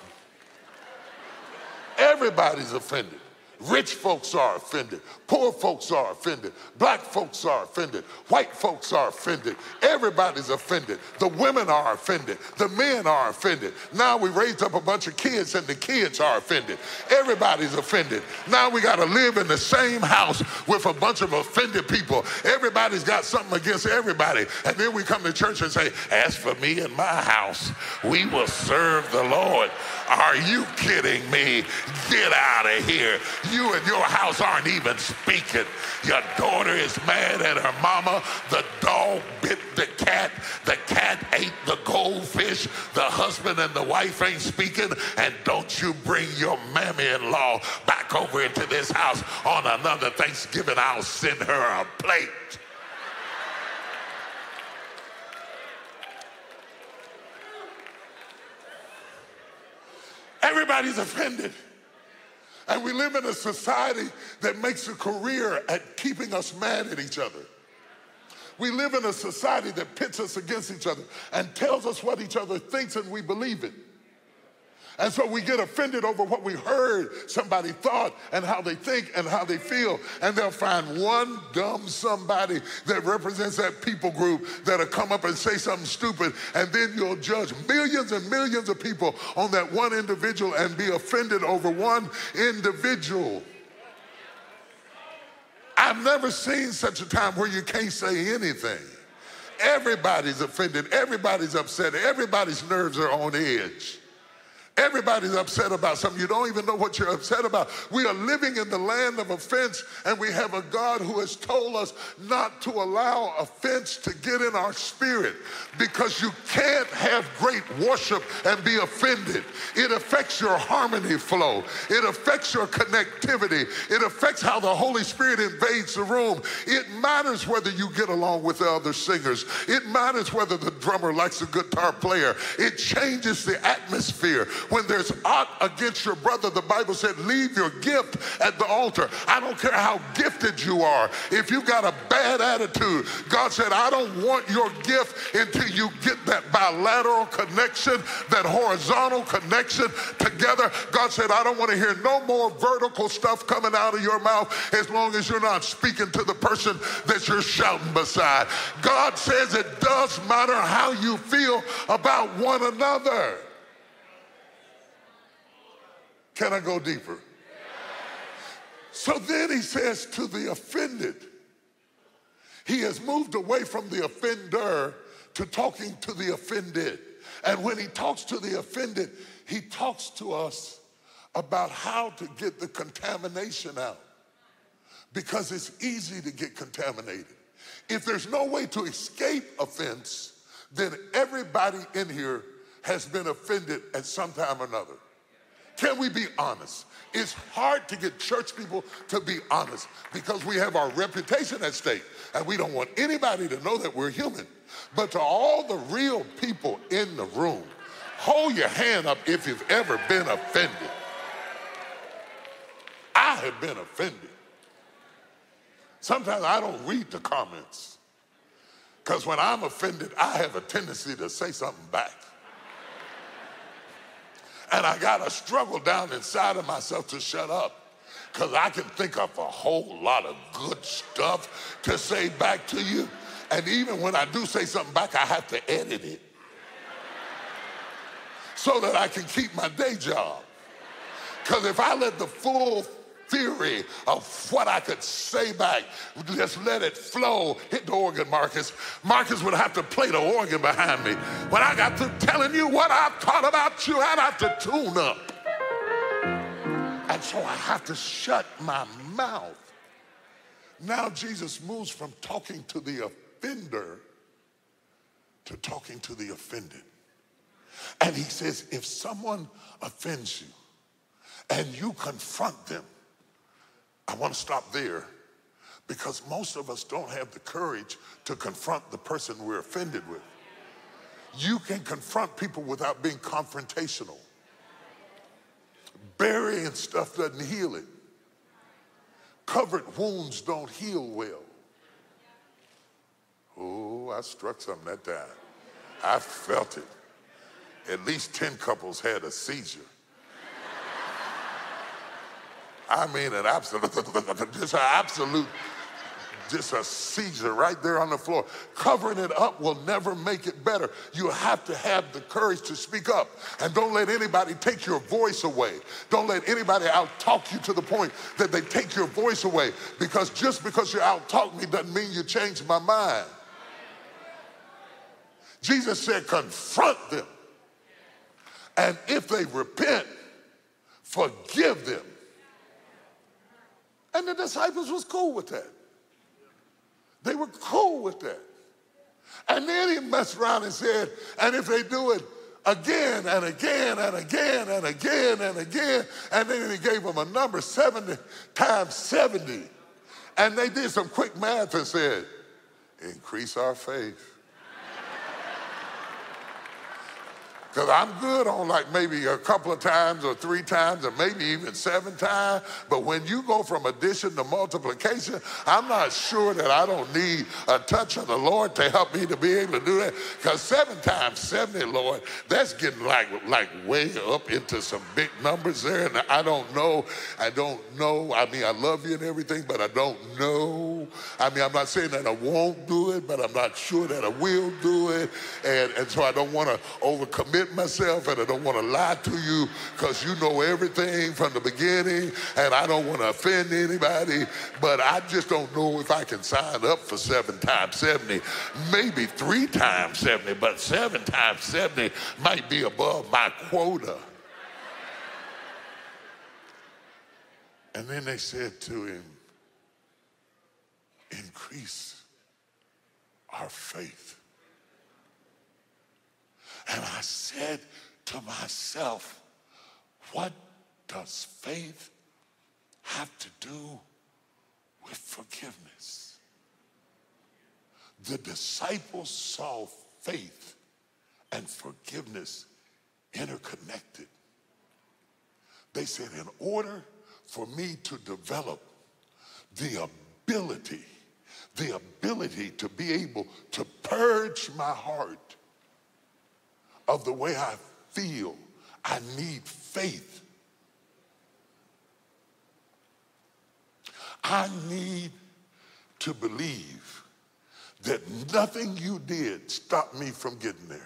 Everybody's offended. Rich folks are offended. Poor folks are offended. Black folks are offended. White folks are offended. Everybody's offended. The women are offended. The men are offended. Now we raised up a bunch of kids and the kids are offended. Everybody's offended. Now we got to live in the same house with a bunch of offended people. Everybody's got something against everybody. And then we come to church and say, as for me and my house, we will serve the Lord. Are you kidding me? Get out of here. you and your house aren't even speaking. Your daughter is mad at her mama. The dog bit the cat ate the goldfish. The husband and the wife ain't speaking. And don't you bring your mammy-in-law back over into this house on another Thanksgiving. I'll send her a plate. Everybody's offended. And we live in a society that makes a career at keeping us mad at each other. We live in a society that pits us against each other and tells us what each other thinks, and we believe it. And so we get offended over what we heard somebody thought and how they think and how they feel. And they'll find one dumb somebody that represents that people group that'll come up and say something stupid. And then you'll judge millions and millions of people on that one individual and be offended over one individual. I've never seen such a time where you can't say anything. Everybody's offended. Everybody's upset. Everybody's nerves are on edge. Everybody's upset about something. You don't even know what you're upset about. We are living in the land of offense, and we have a God who has told us not to allow offense to get in our spirit, because you can't have great worship and be offended. It affects your harmony flow. It affects your connectivity. It affects how the Holy Spirit invades the room. It matters whether you get along with the other singers. It matters whether the drummer likes a guitar player. It changes the atmosphere. When there's aught against your brother, the Bible said, leave your gift at the altar. I don't care how gifted you are. If you've got a bad attitude, God said, I don't want your gift until you get that bilateral connection, that horizontal connection together. God said, I don't want to hear no more vertical stuff coming out of your mouth as long as you're not speaking to the person that you're shouting beside. God says it does matter how you feel about one another. Can I go deeper? So then he says to the offended, he has moved away from the offender to talking to the offended. And when he talks to the offended, he talks to us about how to get the contamination out, because it's easy to get contaminated. If there's no way to escape offense, then everybody in here has been offended at some time or another. Can we be honest? It's hard to get church people to be honest because we have our reputation at stake, and we don't want anybody to know that we're human. But to all the real people in the room, hold your hand up if you've ever been offended. I have been offended. Sometimes I don't read the comments, because when I'm offended, I have a tendency to say something back. And I got to struggle down inside of myself to shut up, because I can think of a whole lot of good stuff to say back to you. And even when I do say something back, I have to edit it so that I can keep my day job. Because if I let the full theory of what I could say back, just let it flow, hit the organ, Marcus. Marcus would have to play the organ behind me. When I got through telling you what I thought about you, I'd have to tune up. And so I have to shut my mouth. Now Jesus moves from talking to the offender to talking to the offended. And he says, if someone offends you and you confront them, I want to stop there, because most of us don't have the courage to confront the person we're offended with. You can confront people without being confrontational. Burying stuff doesn't heal it. Covered wounds don't heal well. Oh, I struck something that time. I felt it. At least 10 couples had a seizure. I mean, just a seizure right there on the floor. Covering it up will never make it better. You have to have the courage to speak up. And don't let anybody take your voice away. Don't let anybody out-talk you to the point that they take your voice away. Because just because you out-talk me doesn't mean you changed my mind. Jesus said, confront them. And if they repent, forgive them. And the disciples was cool with that. They were cool with that. And then he messed around and said, and if they do it again and again and again and again and again, and then he gave them a number, 70 times 70. And they did some quick math and said, increase our faith. Because I'm good on like maybe a couple of times or 3 times or maybe even 7 times. But when you go from addition to multiplication, I'm not sure that I don't need a touch of the Lord to help me to be able to do that. Because 7 times 70, Lord, that's getting like way up into some big numbers there. And I don't know. I mean, I love you and everything, but I don't know. I mean, I'm not saying that I won't do it, but I'm not sure that I will do it. And so I don't want to overcommit myself, and I don't want to lie to you because you know everything from the beginning, and I don't want to offend anybody, but I just don't know if I can sign up for 7 times 70, maybe 3 times 70, but 7 times 70 might be above my quota. And then they said to him, increase our faith. And I said to myself, what does faith have to do with forgiveness? The disciples saw faith and forgiveness interconnected. They said, in order for me to develop the ability to be able to purge my heart of the way I feel, I need faith. I need to believe that nothing you did stopped me from getting there.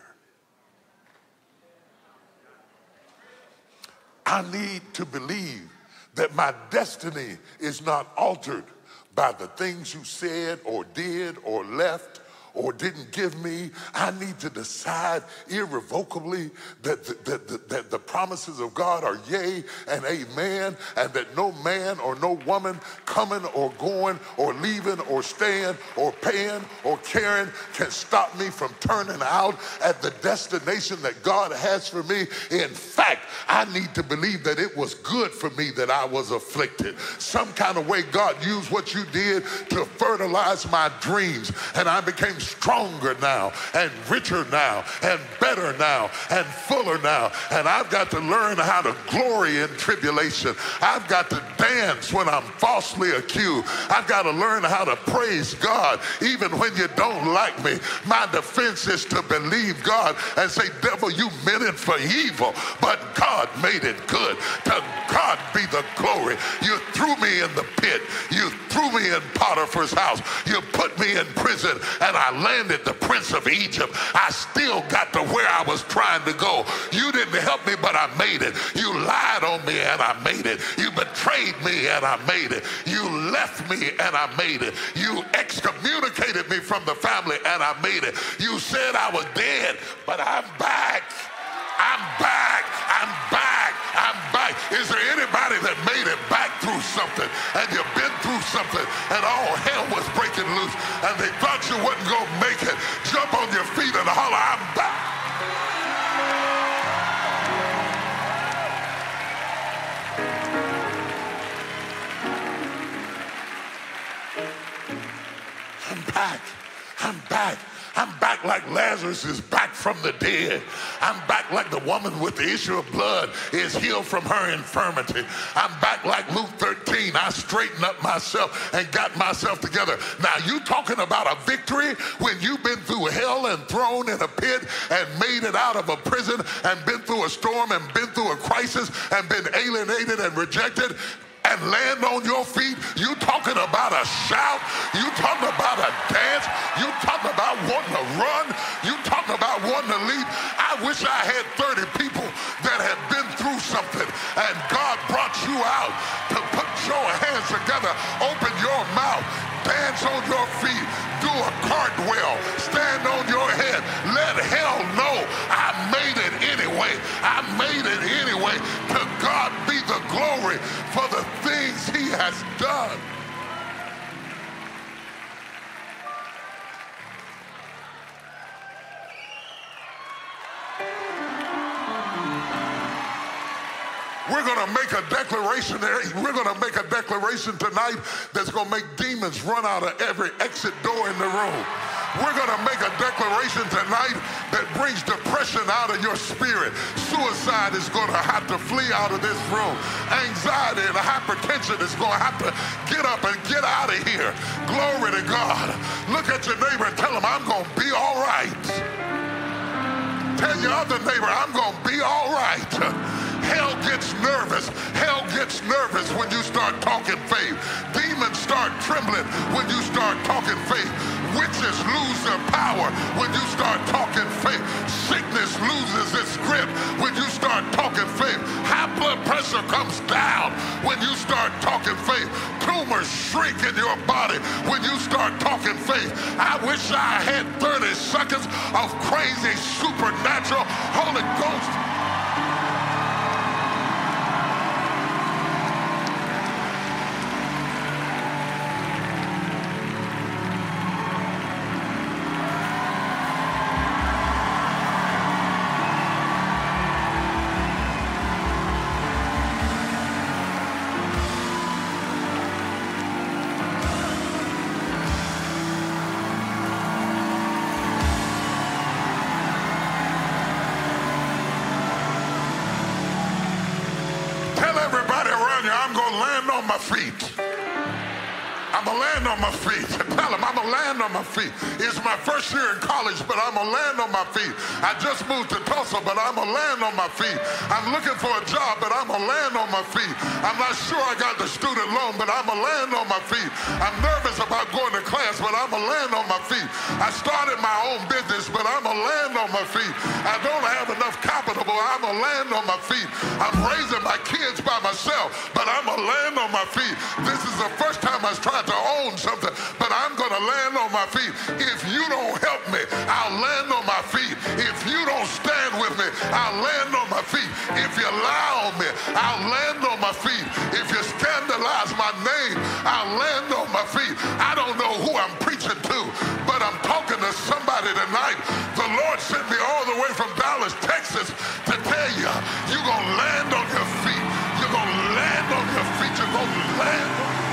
I need to believe that my destiny is not altered by the things you said or did or left or didn't give me. I need to decide irrevocably that the promises of God are yea and amen, and that no man or no woman coming or going or leaving or staying or paying or caring can stop me from turning out at the destination that God has for me. In fact, I need to believe that it was good for me that I was afflicted. Some kind of way God used what you did to fertilize my dreams, and I became stronger now and richer now and better now and fuller now. And I've got to learn how to glory in tribulation. I've got to dance when I'm falsely accused. I've got to learn how to praise God even when you don't like me. My defense is to believe God and say, devil, you meant it for evil, but God made it good. To God be the glory. You threw me in the pit. You threw me in Potiphar's house. You put me in prison, and I landed the prince of Egypt. I still got to where I was trying to go. You didn't help me, but I made it. You lied on me, and I made it. You betrayed me, and I made it. You left me, and I made it. You excommunicated me from the family, and I made it. You said I was dead, but I'm back. I'm back. I'm back. I'm back. Is there anybody that made it back through something, and you've been through something, and all hell was breaking loose, and they thought you wasn't going to make it? Jump on your feet and holler, I'm back. I'm back. I'm back. I'm back like Lazarus is back from the dead. I'm back like the woman with the issue of blood is healed from her infirmity. I'm back like Luke 13. I straightened up myself and got myself together. Now you talking about a victory when you've been through hell and thrown in a pit and made it out of a prison and been through a storm and been through a crisis and been alienated and rejected and land on your feet. You talking about a shout. You talking about a dance. You talking about wanting to run. You talking about wanting to leap. I wish I had 30 people that had been through something and God brought you out to put your hands together, open your mouth, dance on your feet, do a cartwheel, stand on your head, let hell know I made it anyway. I made it anyway. To God be the glory for the things he has has done. We're going to make a declaration there. We're going to make a declaration tonight that's going to make demons run out of every exit door in the room. We're going to make a declaration tonight that brings depression out of your spirit. Suicide is going to have to flee out of this room. Anxiety and hypertension is going to have to get up and get out of here. Glory to God. Look at your neighbor and tell him, I'm going to be all right. Tell your other neighbor, I'm going to be all right. Hell gets nervous. Hell gets nervous when you start talking faith. Demons start trembling when you start talking faith. Witches lose their power when you start talking faith. Sickness loses its grip when you start talking faith. High blood pressure comes down when you start talking faith. Tumors shrink in your body when you start talking faith. I wish I had 30 seconds of crazy, supernatural Holy Ghost. I'm going to land on my feet. I'm going to land on my feet. Tell them I'm going to land on my feet. It's my first year in college, but I'm going to land on my feet. I just moved to Tulsa, but I'm going to land on my feet. I'm looking for a job, but I'm going to land on my feet. I'm not sure I got the student loan, but I'm going to land on my feet. I'm nervous about going to class, but I'm going to land on my feet. I started my own business, but I'm going to land on my feet. I don't have enough capital, but I'm going to land on my feet. I'm raising my kids by myself, but I'm going to land on my feet. This is the first time I was trying to own something, but I'm going to land on my feet. If you don't help me, I'll land on my feet. If you don't stand with me, I'll land on my feet. If you lie on me, I'll land on my feet. If you scandalize my name, I'll land on my feet. I don't know who I'm preaching to, but I'm talking to somebody tonight. The Lord sent me all the way from Dallas, Texas to tell you, you're going to land on your feet. You're going to land on your feet. You're going to land on your feet.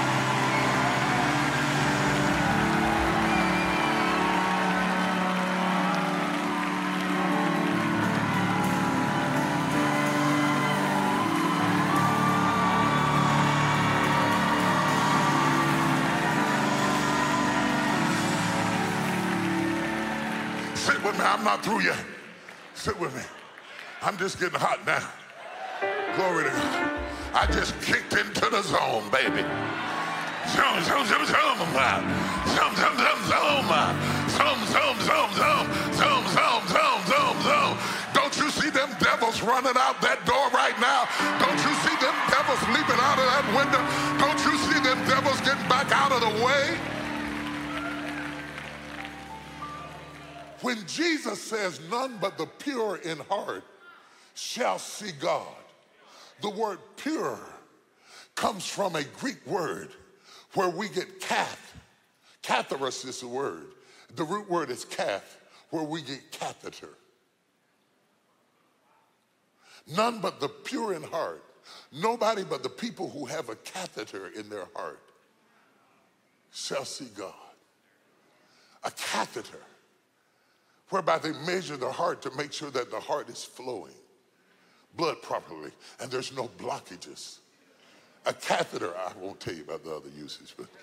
Sit with me. I'm not through yet. Sit with me. I'm just getting hot now. Glory to God. I just kicked into the zone, baby. Zoom, zoom, zoom, zoom. Zoom, zoom, zoom, zoom. Zoom, zoom, zoom, zoom. Zoom, zoom, zoom, zoom, zoom. Don't you see them devils running out that door right now? Don't you see them devils leaping out of that window? Don't you see them devils getting back out of the way? When Jesus says none but the pure in heart shall see God, the word pure comes from a Greek word where we get cath. Catharus is the word. The root word is cath, where we get catheter. None but the pure in heart. Nobody but the people who have a catheter in their heart shall see God. A catheter, whereby they measure the heart to make sure that the heart is flowing blood properly and there's no blockages. A catheter, I won't tell you about the other uses, but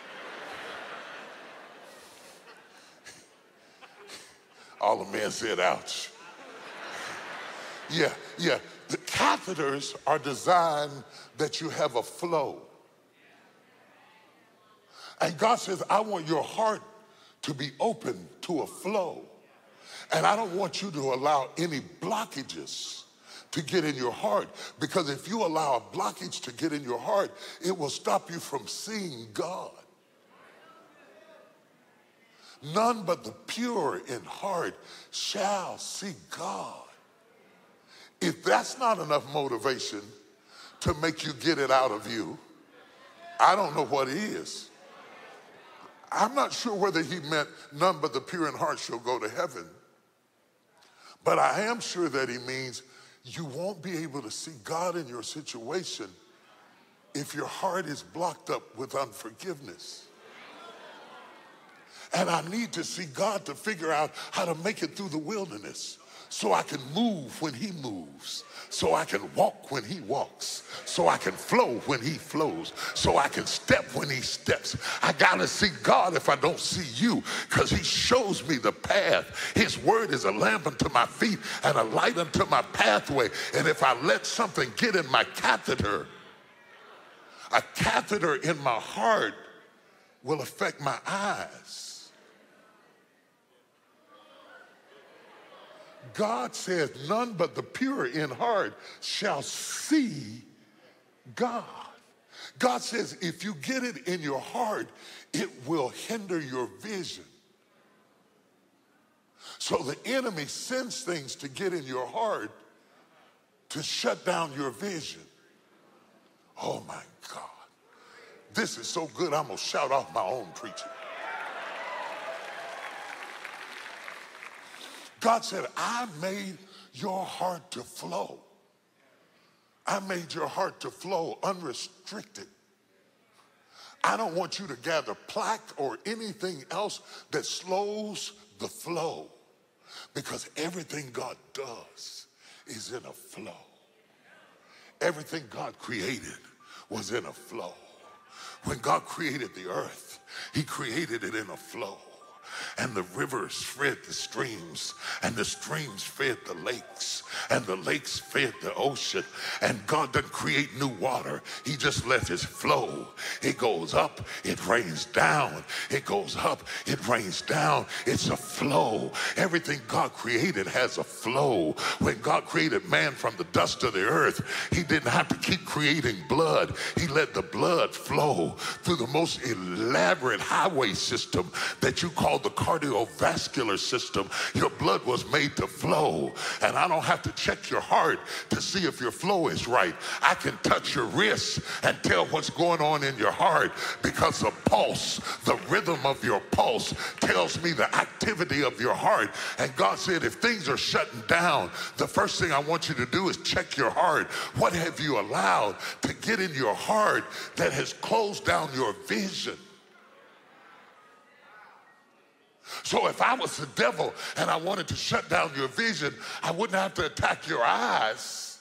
all the men said, ouch. Yeah. The catheters are designed that you have a flow. And God says, I want your heart to be open to a flow. And I don't want you to allow any blockages to get in your heart, because if you allow a blockage to get in your heart, it will stop you from seeing God. None but the pure in heart shall see God. If that's not enough motivation to make you get it out of you, I don't know what it is. I'm not sure whether he meant none but the pure in heart shall go to heaven. But I am sure that he means you won't be able to see God in your situation if your heart is blocked up with unforgiveness. And I need to see God to figure out how to make it through the wilderness so I can move when he moves, so I can walk when he walks, so I can flow when he flows, so I can step when he steps. I gotta see God if I don't see you, because he shows me the path. His word is a lamp unto my feet and a light unto my pathway. And if I let something get in my catheter, a catheter in my heart will affect my eyes. God says none but the pure in heart shall see God. God says if you get it in your heart, it will hinder your vision. So the enemy sends things to get in your heart to shut down your vision. Oh my God. This is so good, I'm gonna shout off my own preaching. God said, I made your heart to flow. I made your heart to flow unrestricted. I don't want you to gather plaque or anything else that slows the flow, because everything God does is in a flow. Everything God created was in a flow. When God created the earth, he created it in a flow. And the rivers fed the streams, and the streams fed the lakes, and the lakes fed the ocean. And God doesn't create new water. He just lets it flow. It goes up, it rains down. It goes up, it rains down. It's a flow. Everything God created has a flow. When God created man from the dust of the earth, he didn't have to keep creating blood. He let the blood flow through the most elaborate highway system that you call the cardiovascular system. Your blood was made to flow. And I don't have to check your heart to see if your flow is right. I can touch your wrist and tell what's going on in your heart, because the pulse, the rhythm of your pulse tells me the activity of your heart. And God said, if things are shutting down, the first thing I want you to do is check your heart. What have you allowed to get in your heart that has closed down your vision? So if I was the devil and I wanted to shut down your vision, I wouldn't have to attack your eyes.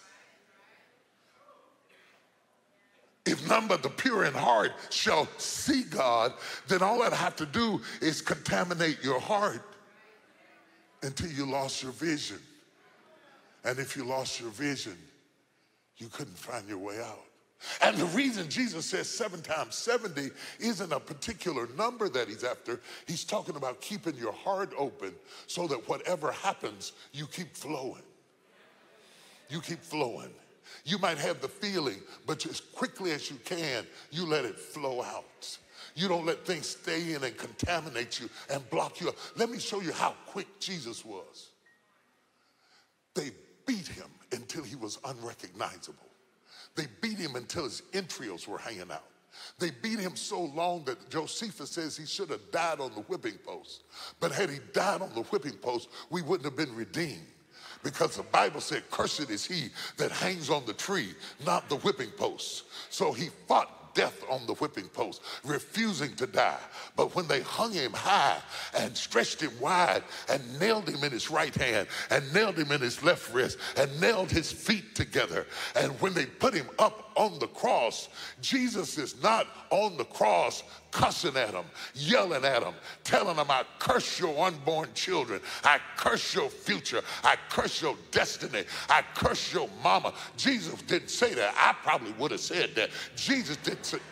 If none but the pure in heart shall see God, then all I'd have to do is contaminate your heart until you lost your vision. And if you lost your vision, you couldn't find your way out. And the reason Jesus says 7 times 70 isn't a particular number that he's after. He's talking about keeping your heart open so that whatever happens, you keep flowing. You keep flowing. You might have the feeling, but as quickly as you can, you let it flow out. You don't let things stay in and contaminate you and block you up. Let me show you how quick Jesus was. They beat him until he was unrecognizable. They beat him until his entrails were hanging out. They beat him so long that Josephus says he should have died on the whipping post. But had he died on the whipping post, we wouldn't have been redeemed. Because the Bible said, cursed is he that hangs on the tree, not the whipping post. So he fought death on the whipping post, refusing to die. But when they hung him high and stretched him wide and nailed him in his right hand and nailed him in his left wrist and nailed his feet together, and when they put him up on the cross, Jesus is not on the cross cussing at them, yelling at them, telling them, I curse your unborn children. I curse your future. I curse your destiny. I curse your mama. Jesus didn't say that. I probably would have said that. Jesus didn't say.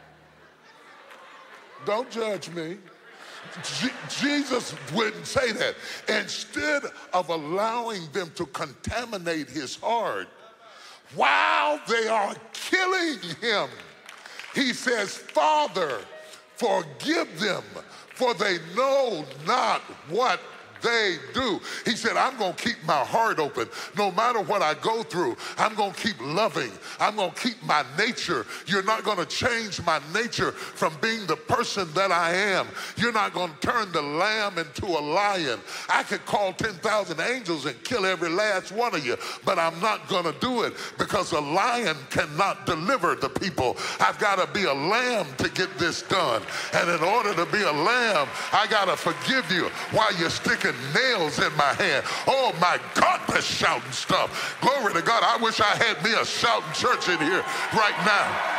Don't judge me. Jesus wouldn't say that. Instead of allowing them to contaminate his heart while they are killing him, he says, Father, forgive them, for they know not what they do. He said, I'm going to keep my heart open. No matter what I go through, I'm going to keep loving. I'm going to keep my nature. You're not going to change my nature from being the person that I am. You're not going to turn the lamb into a lion. I could call 10,000 angels and kill every last one of you, but I'm not going to do it because a lion cannot deliver the people. I've got to be a lamb to get this done. And in order to be a lamb, I got to forgive you while you're sticking nails in my hand. Oh my God, that's shouting stuff. Glory to God. I wish I had me a shouting church in here right now.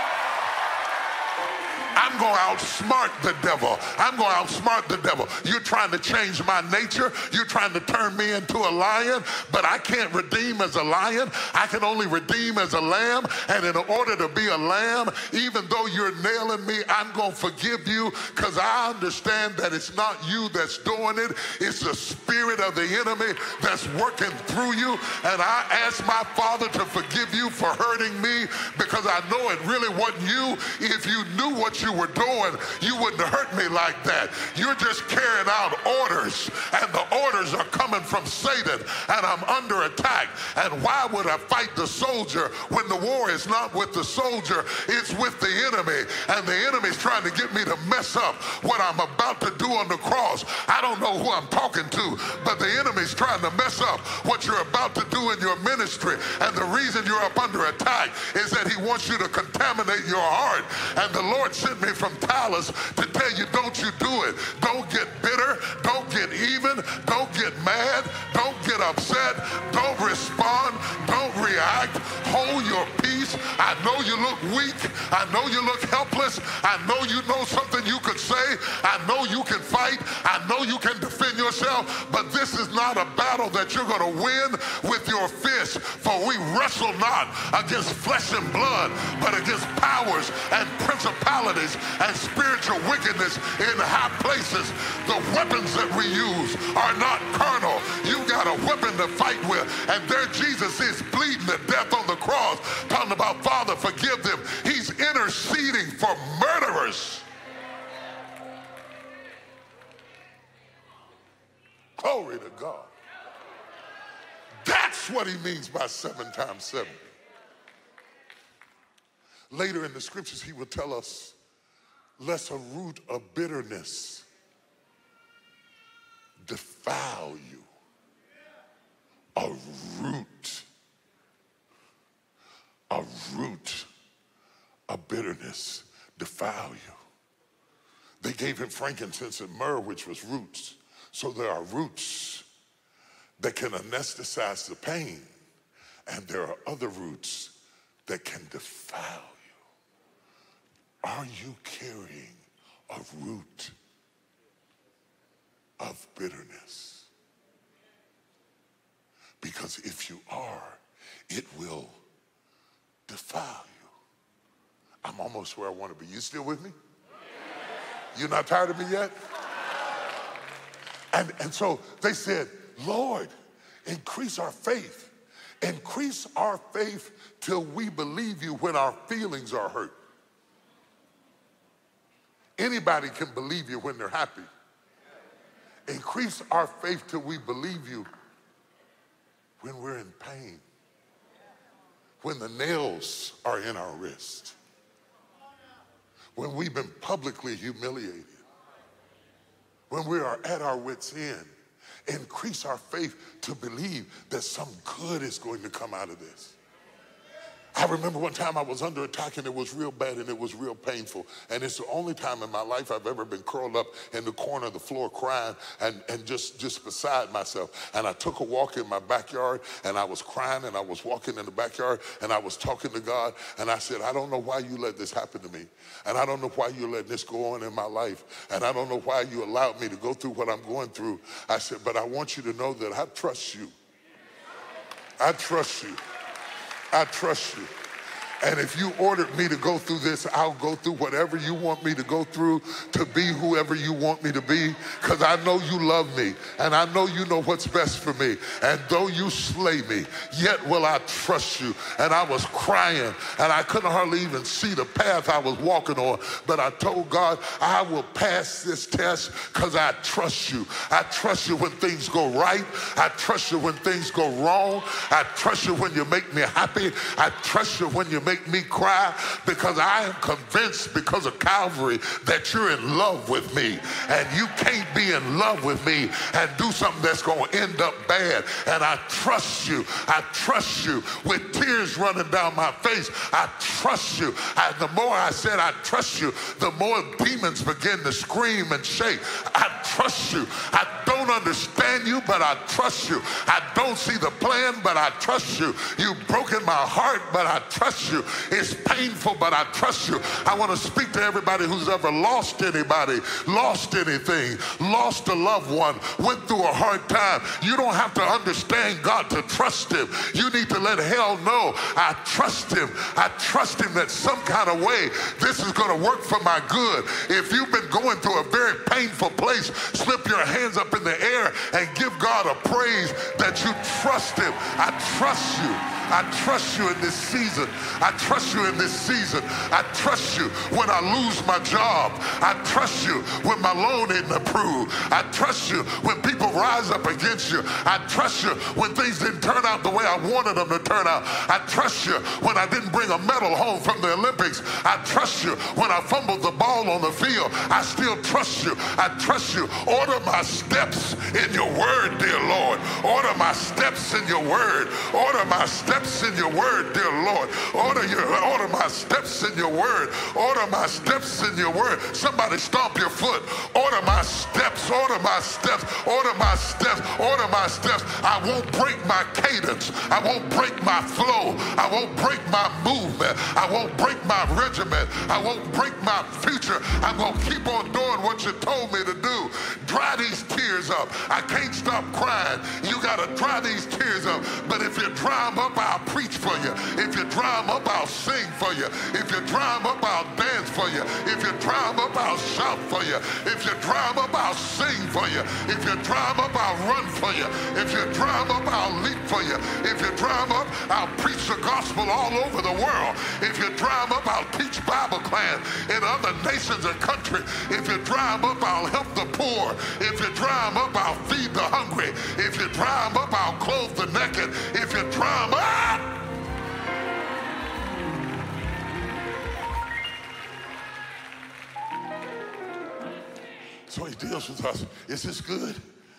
I'm going to outsmart the devil. I'm going to outsmart the devil. You're trying to change my nature. You're trying to turn me into a lion, but I can't redeem as a lion. I can only redeem as a lamb. And in order to be a lamb, even though you're nailing me, I'm going to forgive you because I understand that it's not you that's doing it. It's the spirit of the enemy that's working through you. And I ask my Father to forgive you for hurting me because I know it really wasn't you. If you knew what you were doing, you wouldn't hurt me like that. You're just carrying out orders, and the orders are coming from Satan, and I'm under attack. And why would I fight the soldier when the war is not with the soldier, it's with the enemy, and the enemy's trying to get me to mess up what I'm about to do on the cross. I don't know who I'm talking to, but the enemy's trying to mess up what you're about to do in your ministry, and the reason you're up under attack is that he wants you to contaminate your heart. And the Lord sent me from Talus to tell you, don't you do it. Don't get bitter. Don't get even. Don't get mad. Don't get upset. Don't respond. Don't react. Hold your peace. I know you look weak. I know you look helpless. I know you know something you could say. I know you can fight. I know you can defend yourself. But this is not a battle that you're going to win with your fists. For we wrestle not against flesh and blood, but against powers and principalities and spiritual wickedness in high places. The weapons that we use are not carnal. You got a weapon to fight with, and there Jesus is bleeding to death on the cross, talking about, Father, forgive them. He's interceding for murderers. Glory to God. That's what he means by 7 times 7. Later in the scriptures, he will tell us, lest a root of bitterness defile you. A root of bitterness defile you. They gave him frankincense and myrrh, which was roots. So there are roots that can anesthetize the pain, and there are other roots that can defile you. Are you carrying a root of bitterness? Because if you are, it will defile you. I'm almost where I want to be. You still with me? You're not tired of me yet? And so they said, Lord, increase our faith. Increase our faith till we believe you when our feelings are hurt. Anybody can believe you when they're happy. Increase our faith till we believe you when we're in pain, when the nails are in our wrist, when we've been publicly humiliated, when we are at our wits' end. Increase our faith to believe that some good is going to come out of this. I remember one time I was under attack and it was real bad and it was real painful. And it's the only time in my life I've ever been curled up in the corner of the floor crying and just beside myself. And I took a walk in my backyard and I was crying and I was walking in the backyard and I was talking to God and I said, I don't know why you let this happen to me. And I don't know why you're letting this go on in my life. And I don't know why you allowed me to go through what I'm going through. I said, but I want you to know that I trust you. I trust you. I trust you. And if you ordered me to go through this, I'll go through whatever you want me to go through to be whoever you want me to be, because I know you love me and I know you know what's best for me. And though you slay me, yet will I trust you. And I was crying and I couldn't hardly even see the path I was walking on, but I told God, I will pass this test because I trust you. I trust you when things go right. I trust you when things go wrong. I trust you when you make me happy. I trust you when you make me cry, because I am convinced because of Calvary that you're in love with me, and you can't be in love with me and do something that's going to end up bad. And I trust you. I trust you with tears running down my face. I trust you. And the more I said I trust you, the more demons begin to scream and shake. I trust you. I don't understand you, but I trust you. I don't see the plan, but I trust you. You've broken my heart, but I trust you. It's painful, but I trust you. I want to speak to everybody who's ever lost anybody, lost anything, lost a loved one, went through a hard time. You don't have to understand God to trust him. You need to let hell know I trust him. I trust him that some kind of way this is going to work for my good. If you've been going through a very painful place, slip your hands up in the air and give God a praise that you trust him. I trust you. I trust you in this season. I trust you in this season. I trust you when I lose my job. I trust you when my loan isn't approved. I trust you when people rise up against you. I trust you when things didn't turn out the way I wanted them to turn out. I trust you when I didn't bring a medal home from the Olympics. I trust you when I fumbled the ball on the field. I still trust you. I trust you. Order my steps in your word, dear Lord. Order my steps in your word. Order my steps in your word, dear Lord. Order my steps in your word. Order my steps in your word. Somebody stomp your foot. Order my steps. Order my steps. Order my steps. Order my steps. I won't break my cadence. I won't break my flow. I won't break my movement. I won't break my regimen. I won't break my future. I'm going to keep on doing what you told me to do. Dry these tears up. I can't stop crying. You got to dry these tears up. But if you dry them up, I'll preach for you. If you dry them up, I'll sing for you. If you dry them up, I'll dance for you. If you dry them up, I'll shout for you. If you dry them up, I'll sing for you. If you dry them up, I'll run for you. If you dry them up, I'll leap for you. If you dry them up, I'll preach the gospel all over the world. If you dry them up, I'll teach Bible class in other nations and countries. If you dry them up, I'll help the poor. If you dry them up, I'll feed the hungry. If you dry them up, I'll clothe the naked. If you dry them up, so he deals with us. Is this good?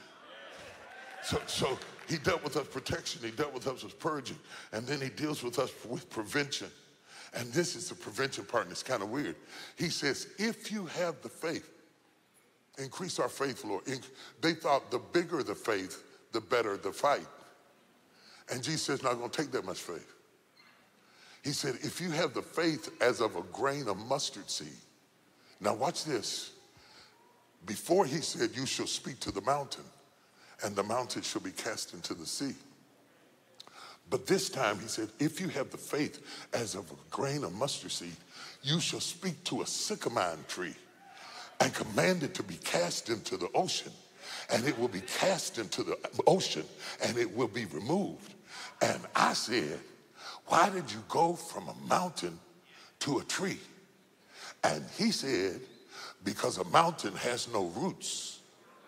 So he dealt with us protection. He dealt with us with purging. And then he deals with us with prevention. And this is the prevention part, and it's kind of weird. He says, if you have the faith, increase our faith, Lord. They thought the bigger the faith, the better the fight. And Jesus says, not going to take that much faith. He said, if you have the faith as of a grain of mustard seed. Now watch this. Before he said, you shall speak to the mountain, and the mountain shall be cast into the sea. But this time he said, if you have the faith as of a grain of mustard seed, you shall speak to a sycamore tree and command it to be cast into the ocean, and it will be cast into the ocean, and it will be removed. And I said, why did you go from a mountain to a tree? And he said, because a mountain has no roots.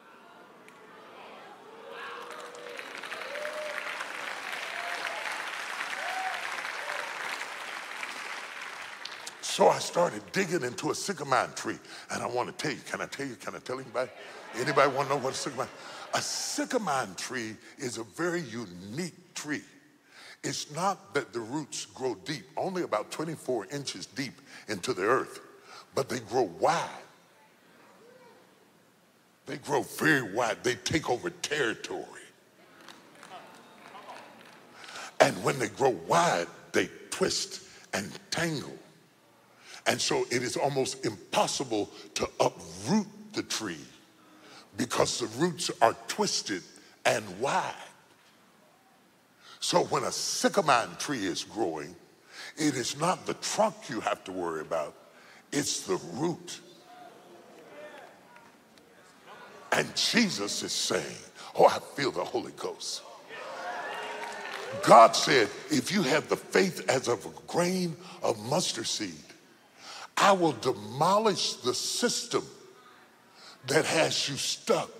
So I started digging into a sycamore tree. And I want to tell you, can I tell anybody? Anybody want to know what a sycamore? A sycamore tree is a very unique tree. It's not that the roots grow deep, only about 24 inches deep into the earth, but they grow wide. They grow very wide. They take over territory. And when they grow wide, they twist and tangle. And so it is almost impossible to uproot the tree because the roots are twisted and wide. So when a sycamore tree is growing, It is not the trunk you have to worry about. It's the root. And Jesus is saying, oh, I feel the Holy Ghost. God said, if you have the faith as of a grain of mustard seed, I will demolish the system that has you stuck.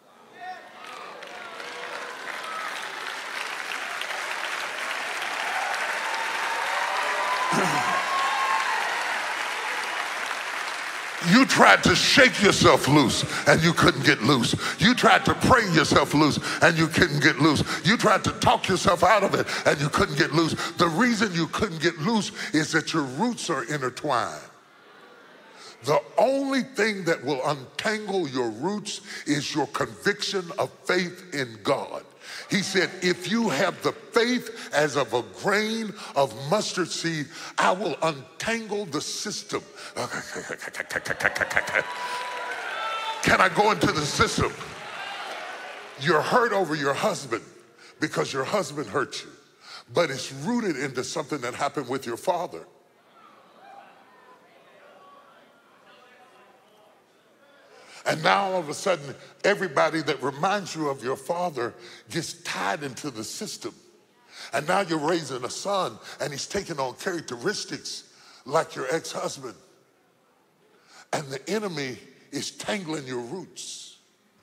You tried to shake yourself loose and you couldn't get loose. You tried to pray yourself loose and you couldn't get loose. You tried to talk yourself out of it and you couldn't get loose. The reason you couldn't get loose is that your roots are intertwined. The only thing that will untangle your roots is your conviction of faith in God. He said, if you have the faith as of a grain of mustard seed, I will untangle the system. Can I go into the system? You're hurt over your husband because your husband hurt you, but it's rooted into something that happened with your father. And now all of a sudden, everybody that reminds you of your father gets tied into the system. And now you're raising a son and he's taking on characteristics like your ex-husband. And the enemy is tangling your roots.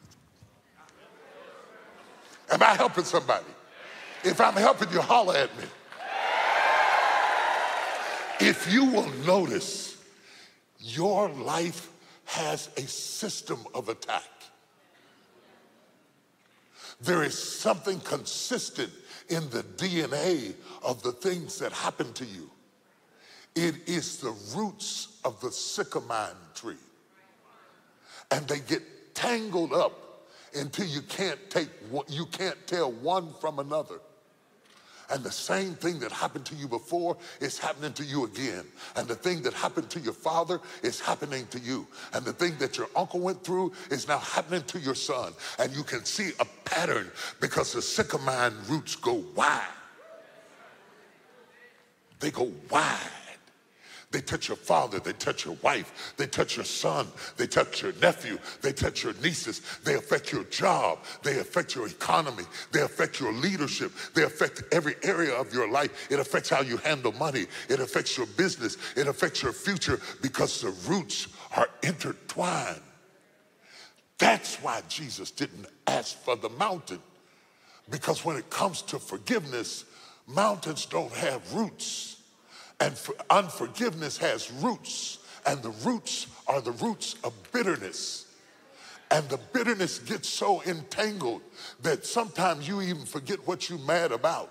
Am I helping somebody? If I'm helping you, holler at me. If you will notice, your life has a system of attack. There is something consistent in the DNA of the things that happen to you. It is the roots of the sycamore tree. And they get tangled up until you can't tell one from another. And the same thing that happened to you before is happening to you again. And the thing that happened to your father is happening to you. And the thing that your uncle went through is now happening to your son. And you can see a pattern because the sycamore roots go wide. They go wide. They touch your father, they touch your wife, they touch your son, they touch your nephew, they touch your nieces, they affect your job, they affect your economy, they affect your leadership, they affect every area of your life. It affects how you handle money, it affects your business, it affects your future because the roots are intertwined. That's why Jesus didn't ask for the mountain, because when it comes to forgiveness, mountains don't have roots. And unforgiveness has roots, and the roots are the roots of bitterness. And the bitterness gets so entangled that sometimes you even forget what you're mad about.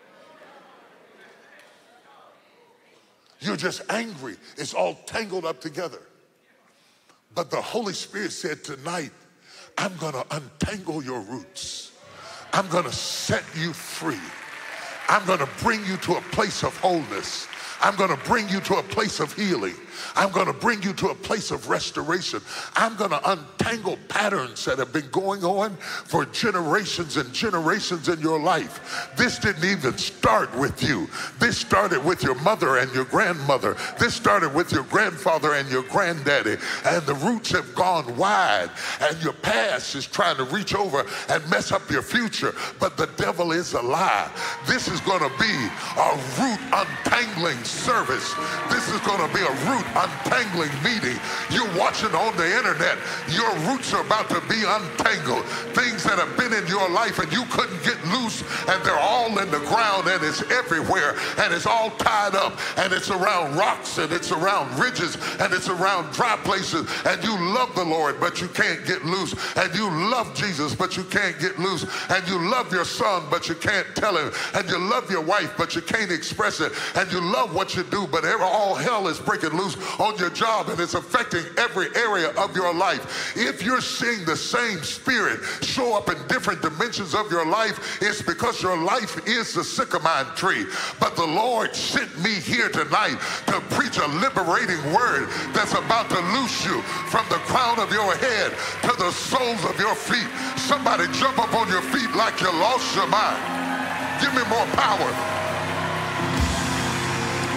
You're just angry. It's all tangled up together. But the Holy Spirit said tonight, I'm going to untangle your roots. I'm going to set you free. I'm going to bring you to a place of wholeness. I'm going to bring you to a place of healing. I'm going to bring you to a place of restoration. I'm going to untangle patterns that have been going on for generations and generations in your life. This didn't even start with you. This started with your mother and your grandmother. This started with your grandfather and your granddaddy. And the roots have gone wide. And your past is trying to reach over and mess up your future. But the devil is a lie. This is going to be a root untangling service. This is going to be a root untangling meeting. You're watching on the internet. Your roots are about to be untangled. Things that have been in your life and you couldn't get loose, and they're all in the ground, and it's everywhere, and it's all tied up, and it's around rocks, and it's around ridges, and it's around dry places, and you love the Lord, but you can't get loose, and you love Jesus, but you can't get loose, and you love your son, but you can't tell him, and you love your wife, but you can't express it, and you love what you do, but all hell is breaking loose on your job, and it's affecting every area of your life. If you're seeing the same spirit show up in different dimensions of your life, it's because your life is the sycamore tree. But the Lord sent me here tonight to preach a liberating word that's about to loose you from the crown of your head to the soles of your feet. Somebody jump up on your feet like you lost your mind. Give me more power.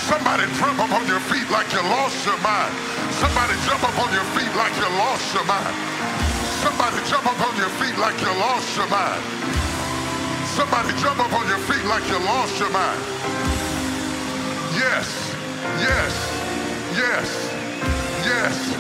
Somebody jump up on your feet like you lost your mind. Somebody jump up on your feet like you lost your mind. Somebody jump up on your feet like you lost your mind. Somebody jump up on your feet like you lost your mind. Yes, yes, yes, yes.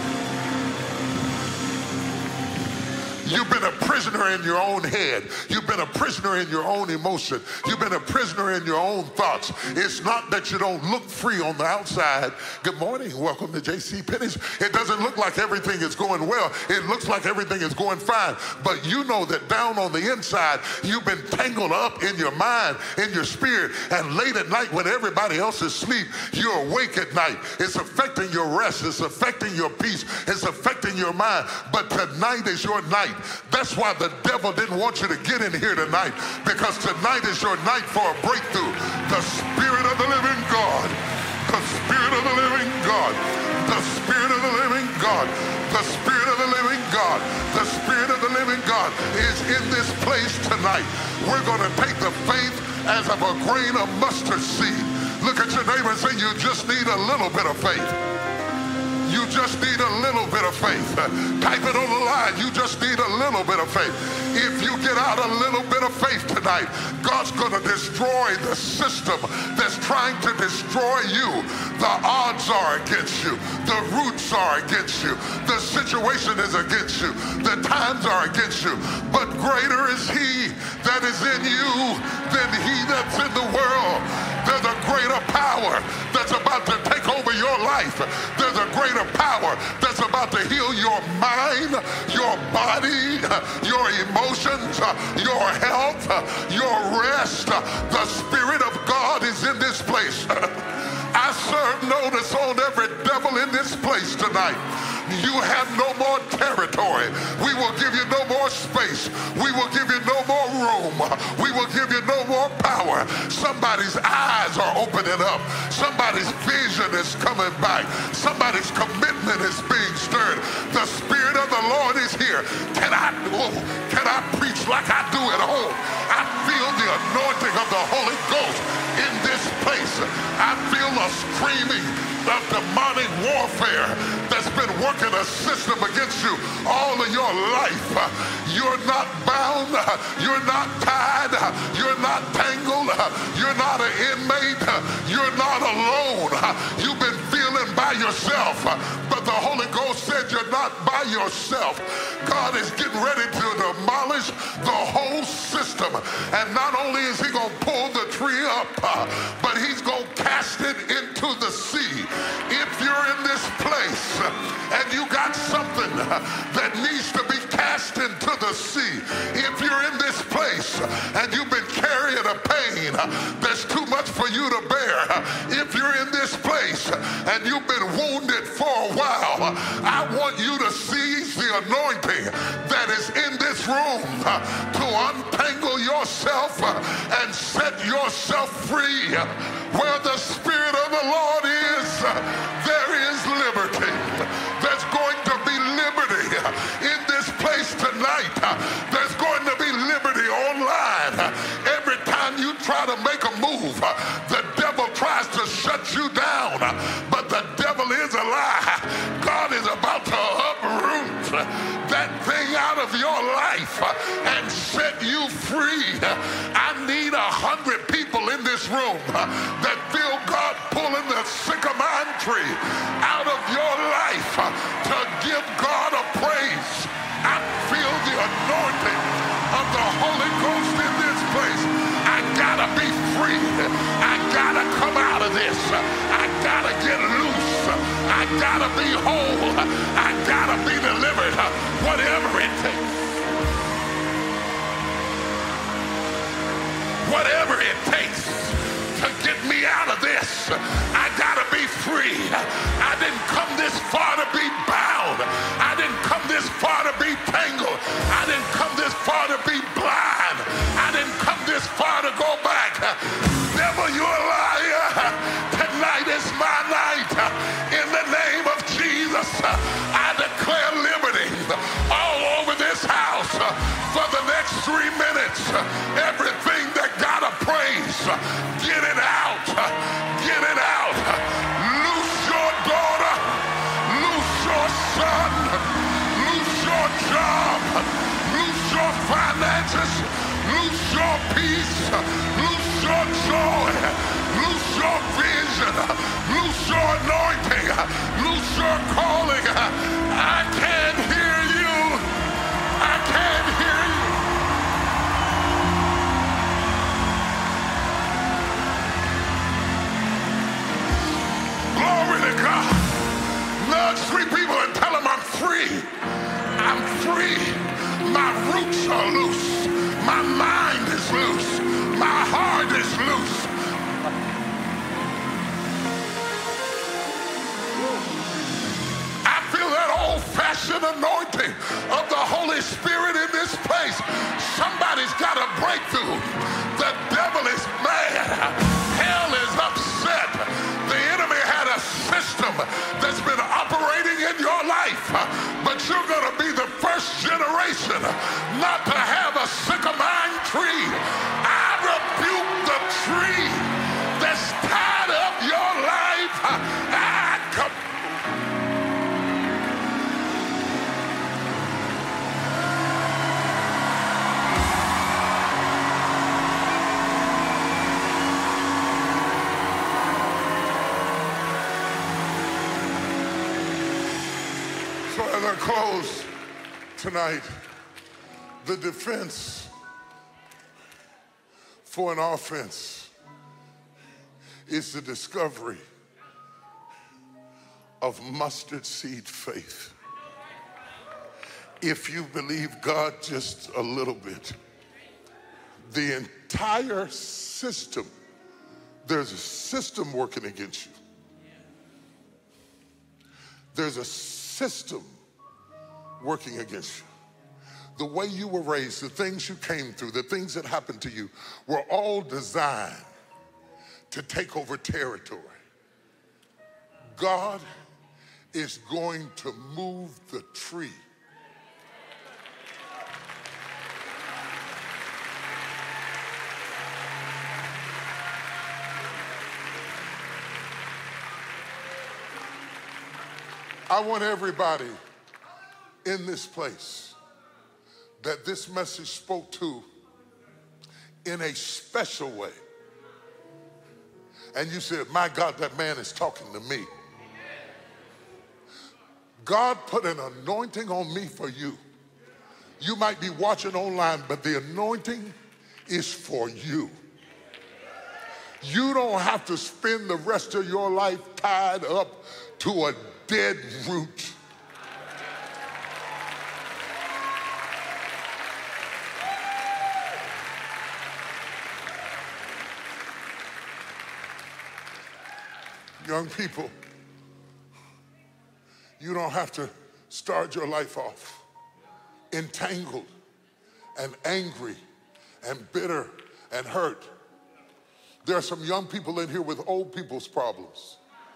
You've been a prisoner in your own head. You've been a prisoner in your own emotion. You've been a prisoner in your own thoughts. It's not that you don't look free on the outside. Good morning. Welcome to J.C. Penney's. It doesn't look like everything is going well. It looks like everything is going fine. But you know that down on the inside, you've been tangled up in your mind, in your spirit. And late at night when everybody else is asleep, you're awake at night. It's affecting your rest. It's affecting your peace. It's affecting your mind. But tonight is your night. That's why the devil didn't want you to get in here tonight, because tonight is your night for a breakthrough. The Spirit of the living God, the Spirit of the living God, the Spirit of the living God, the Spirit of the living God, the Spirit of the living God is in this place tonight. We're going to take the faith as of a grain of mustard seed. Look at your neighbor and say, you just need a little bit of faith. You just need a little bit of faith. Type it on the line. You just need a little bit of faith. If you get out a little bit of faith tonight, God's going to destroy the system that's trying to destroy you. The odds are against you. The roots are against you. The situation is against you. The times are against you. But greater is he that is in you than he that's in the world. There's a greater power that's about to take over your life. There's a greater power that's about to heal your mind, your body, your emotions, your health, your rest. The Spirit of God is in this place. I serve notice on every devil in this place tonight. You have no more territory. We will give you no more space. We will give you no more room. We will give you no more power. Somebody's eyes are opening up. Somebody's vision is coming back. Somebody's commitment is being stirred. The Spirit of the Lord is here. Can I preach like I do at home? I feel the anointing of the Holy Ghost in this place. I feel a screaming of demonic warfare that's been working a system against you all of your life. You're not bound. You're not tied. You're not tangled. You're not an inmate. You're not alone. You've been feeling by yourself, but the Holy Ghost said you're not by yourself. God is getting ready to demolish the whole system. And not only is he going to pull the tree up, but he's going to cast it into the sea. If you're in this place and you got something that needs to be cast into the sea, if you're in this place and you've been carrying a pain that's too much for you to bear, if you're in this place and you've been wounded for a while, I want you to seize the anointing that is in this room to untangle yourself and set yourself free. Where the Spirit of the Lord is, there is liberty. There's going to be liberty in this place tonight. There's going to be liberty online. Every time you try to make a move, the devil tries to shut you down. But the devil is a lie. God is about to uproot that thing out of your life and set you free. I need 100 people in this room that feel God pulling the sycamore tree out of your life to give God a praise. I feel the anointing of the Holy Ghost in this place. I gotta be free. I gotta come out of this. I gotta get loose. I gotta be whole. I gotta be delivered. Whatever it takes. Whatever it takes to get me out of this. I gotta be free. I didn't come this far to be bound. I didn't come this far to be tangled. I didn't come this far to be blind. I didn't come this far to go back. Devil, you're a liar. Tonight is my night. In the name of Jesus, I declare liberty all over this house for the next 3 minutes. Everything that got a praise, get it out. Get it out. finances, loose your peace, loose your joy, loose your vision, loose your anointing, loose your calling. I can't hear you. I can't hear you. Glory to God. Nudge 3 people and tell them I'm free. I'm free. My roots are loose. My mind is loose. My heart is loose. I feel that old-fashioned anointing of the Holy Spirit in this place. Somebody's got a breakthrough. The devil is mad. Hell is upset. The enemy had a system that's been operating in your life, but you're going to be the first generation not to have a sycamore tree. I rebuke the tree that's tied up your life. So as I close tonight, the defense for an offense is the discovery of mustard seed faith. If you believe God just a little bit, the entire system, there's a system working against you. There's a system working against you. The way you were raised, the things you came through, the things that happened to you were all designed to take over territory. God is going to move the tree. I want everybody in this place that this message spoke to in a special way. And you said, my God, that man is talking to me. God put an anointing on me for you. You might be watching online, but the anointing is for you. You don't have to spend the rest of your life tied up to a dead root. Young people, you don't have to start your life off entangled and angry and bitter and hurt. There are some young people in here with old people's problems.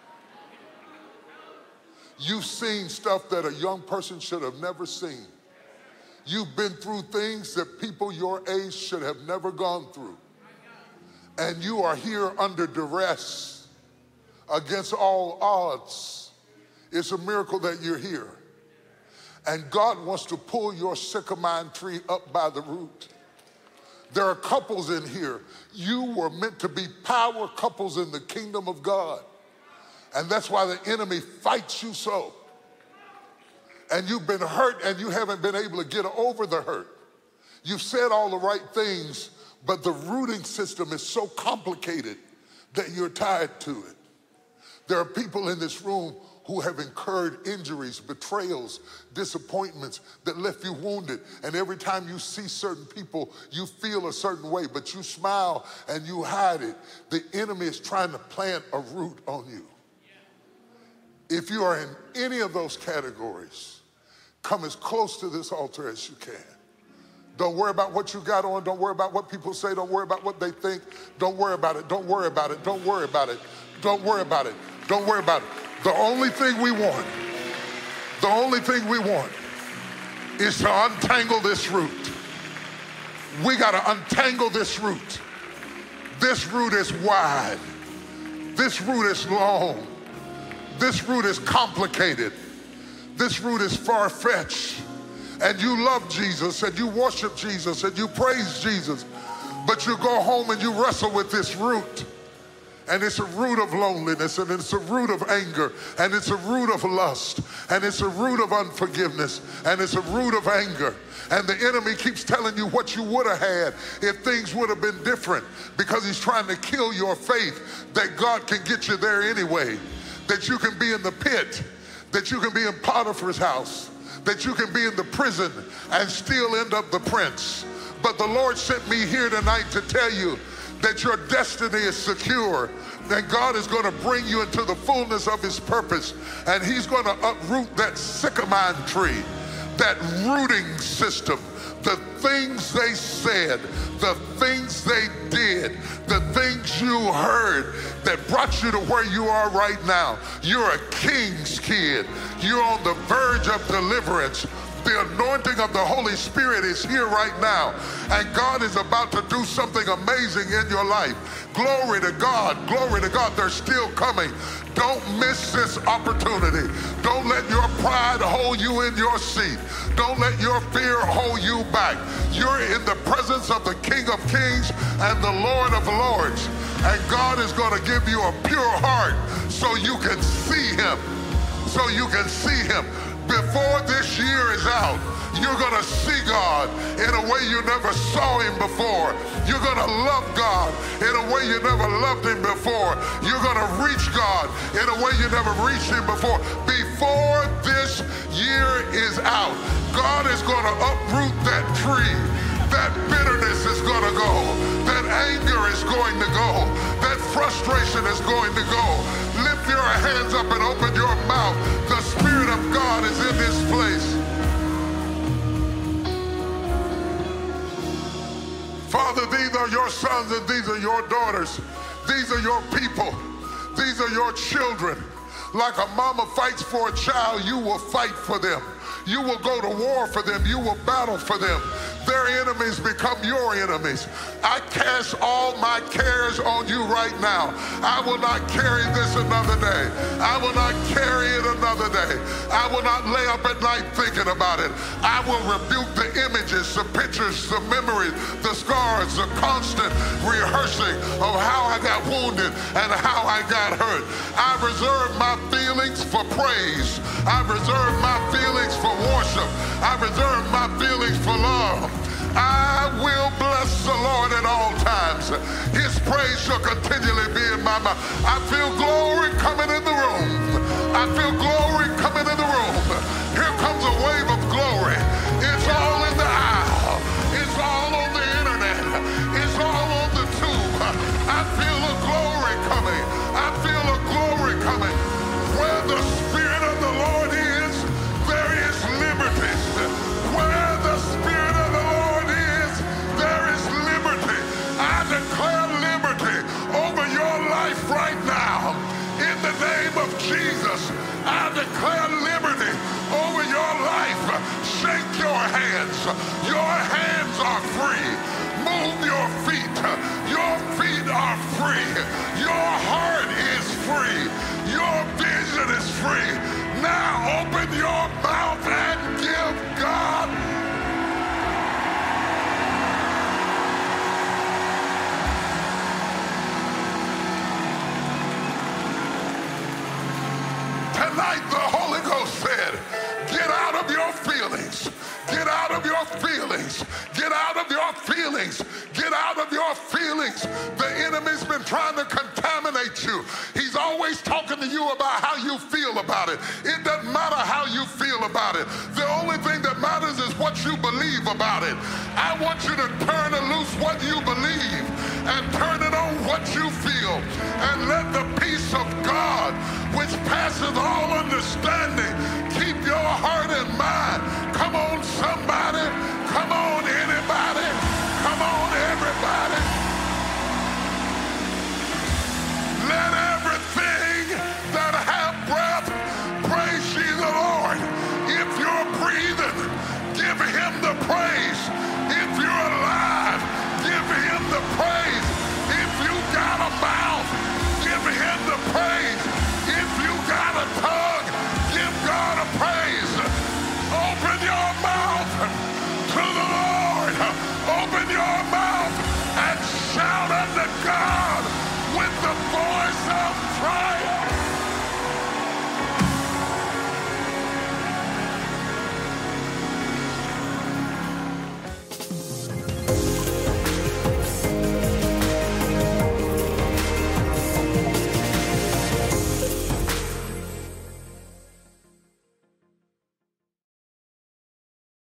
You've seen stuff that a young person should have never seen. You've been through things that people your age should have never gone through. And you are here under duress against all odds. It's a miracle that you're here. And God wants to pull your sycamore tree up by the root. There are couples in here. You were meant to be power couples in the kingdom of God. And that's why the enemy fights you so. And you've been hurt and you haven't been able to get over the hurt. You've said all the right things, but the rooting system is so complicated that you're tied to it. There are people in this room who have incurred injuries, betrayals, disappointments that left you wounded. And every time you see certain people, you feel a certain way, but you smile and you hide it. The enemy is trying to plant a root on you. If you are in any of those categories, come as close to this altar as you can. Don't worry about what you got on. Don't worry about what people say. Don't worry about what they think. Don't worry about it. Don't worry about it. Don't worry about it. Don't worry about it. Don't worry about it. The only thing we want is to untangle this root. We got to untangle this root. This root is wide. This root is long. This root is complicated. This root is far-fetched. and you love Jesus and you worship Jesus and you praise Jesus, but you go home and you wrestle with this root. And it's a root of loneliness, and it's a root of anger, and it's a root of lust, and it's a root of unforgiveness, and it's a root of anger. And the enemy keeps telling you what you would have had if things would have been different, because he's trying to kill your faith that God can get you there anyway, that you can be in the pit, that you can be in Potiphar's house, that you can be in the prison and still end up the prince. But the Lord sent me here tonight to tell you that your destiny is secure, that God is going to bring you into the fullness of his purpose, and he's going to uproot that sycamore tree, that rooting system, the things they said, the things they did, the things you heard that brought you to where you are right now. You're a king's kid. You're on the verge of deliverance. The anointing of the Holy Spirit is here right now, and God is about to do something amazing in your life. Glory to God, glory to God. They're still coming. Don't miss this opportunity. Don't let your pride hold you in your seat. Don't let your fear hold you back. You're in the presence of the King of Kings and the Lord of Lords, and God is going to give you a pure heart so you can see him, so you can see him. Before this year is out, you're going to see God in a way you never saw him before. You're going to love God in a way you never loved him before. You're going to reach God in a way you never reached him before. Before this year is out, God is going to uproot that tree. That bitterness is going to go. That anger is going to go. That frustration is going to go. Lift your hands up and open your mouth. The Spirit of God is in this place. Father, these are your sons and these are your daughters. These are your people. These are your children. Like a mama fights for a child, you will fight for them. You will go to war for them. You will battle for them. Their enemies become your enemies. I cast all my cares on you right now. I will not carry this another day. I will not carry it another day. I will not lay up at night thinking about it. I will rebuke the images, the pictures, the memories, the scars, the constant rehearsing of how I got wounded and how I got hurt. I reserve my feelings for praise. I reserve my feelings for worship. I reserve my feelings for love. I will bless the Lord at all times. His praise shall continually be in my mouth. I feel glory coming in the room. I feel glory coming in the room. Here comes a wave of glory. It's all in the aisle. It's all on the internet. It's all on the tube. I feel a glory coming. I feel a glory coming. Where the Spirit of the Lord is, there is liberty. Where the Spirit of the Lord is, there is liberty. I declare liberty over your life right now. In the name of Jesus, I declare liberty over your life. Shake your hands. Your hands are free. Move your feet. Your feet are free. Your heart is free. Your vision is free. Now open your mouth and give God. Tonight the Holy Ghost said, get out of your feelings. Get out of your feelings. Get out of your feelings. Get out of your feelings. The enemy's been trying to contaminate you. He's always talking to you about how you feel about it. It doesn't matter how you feel about it. The only thing that matters is what you believe about it. I want you to turn and loose what you believe and turn it on what you feel. And let the peace of God, which passes all understanding,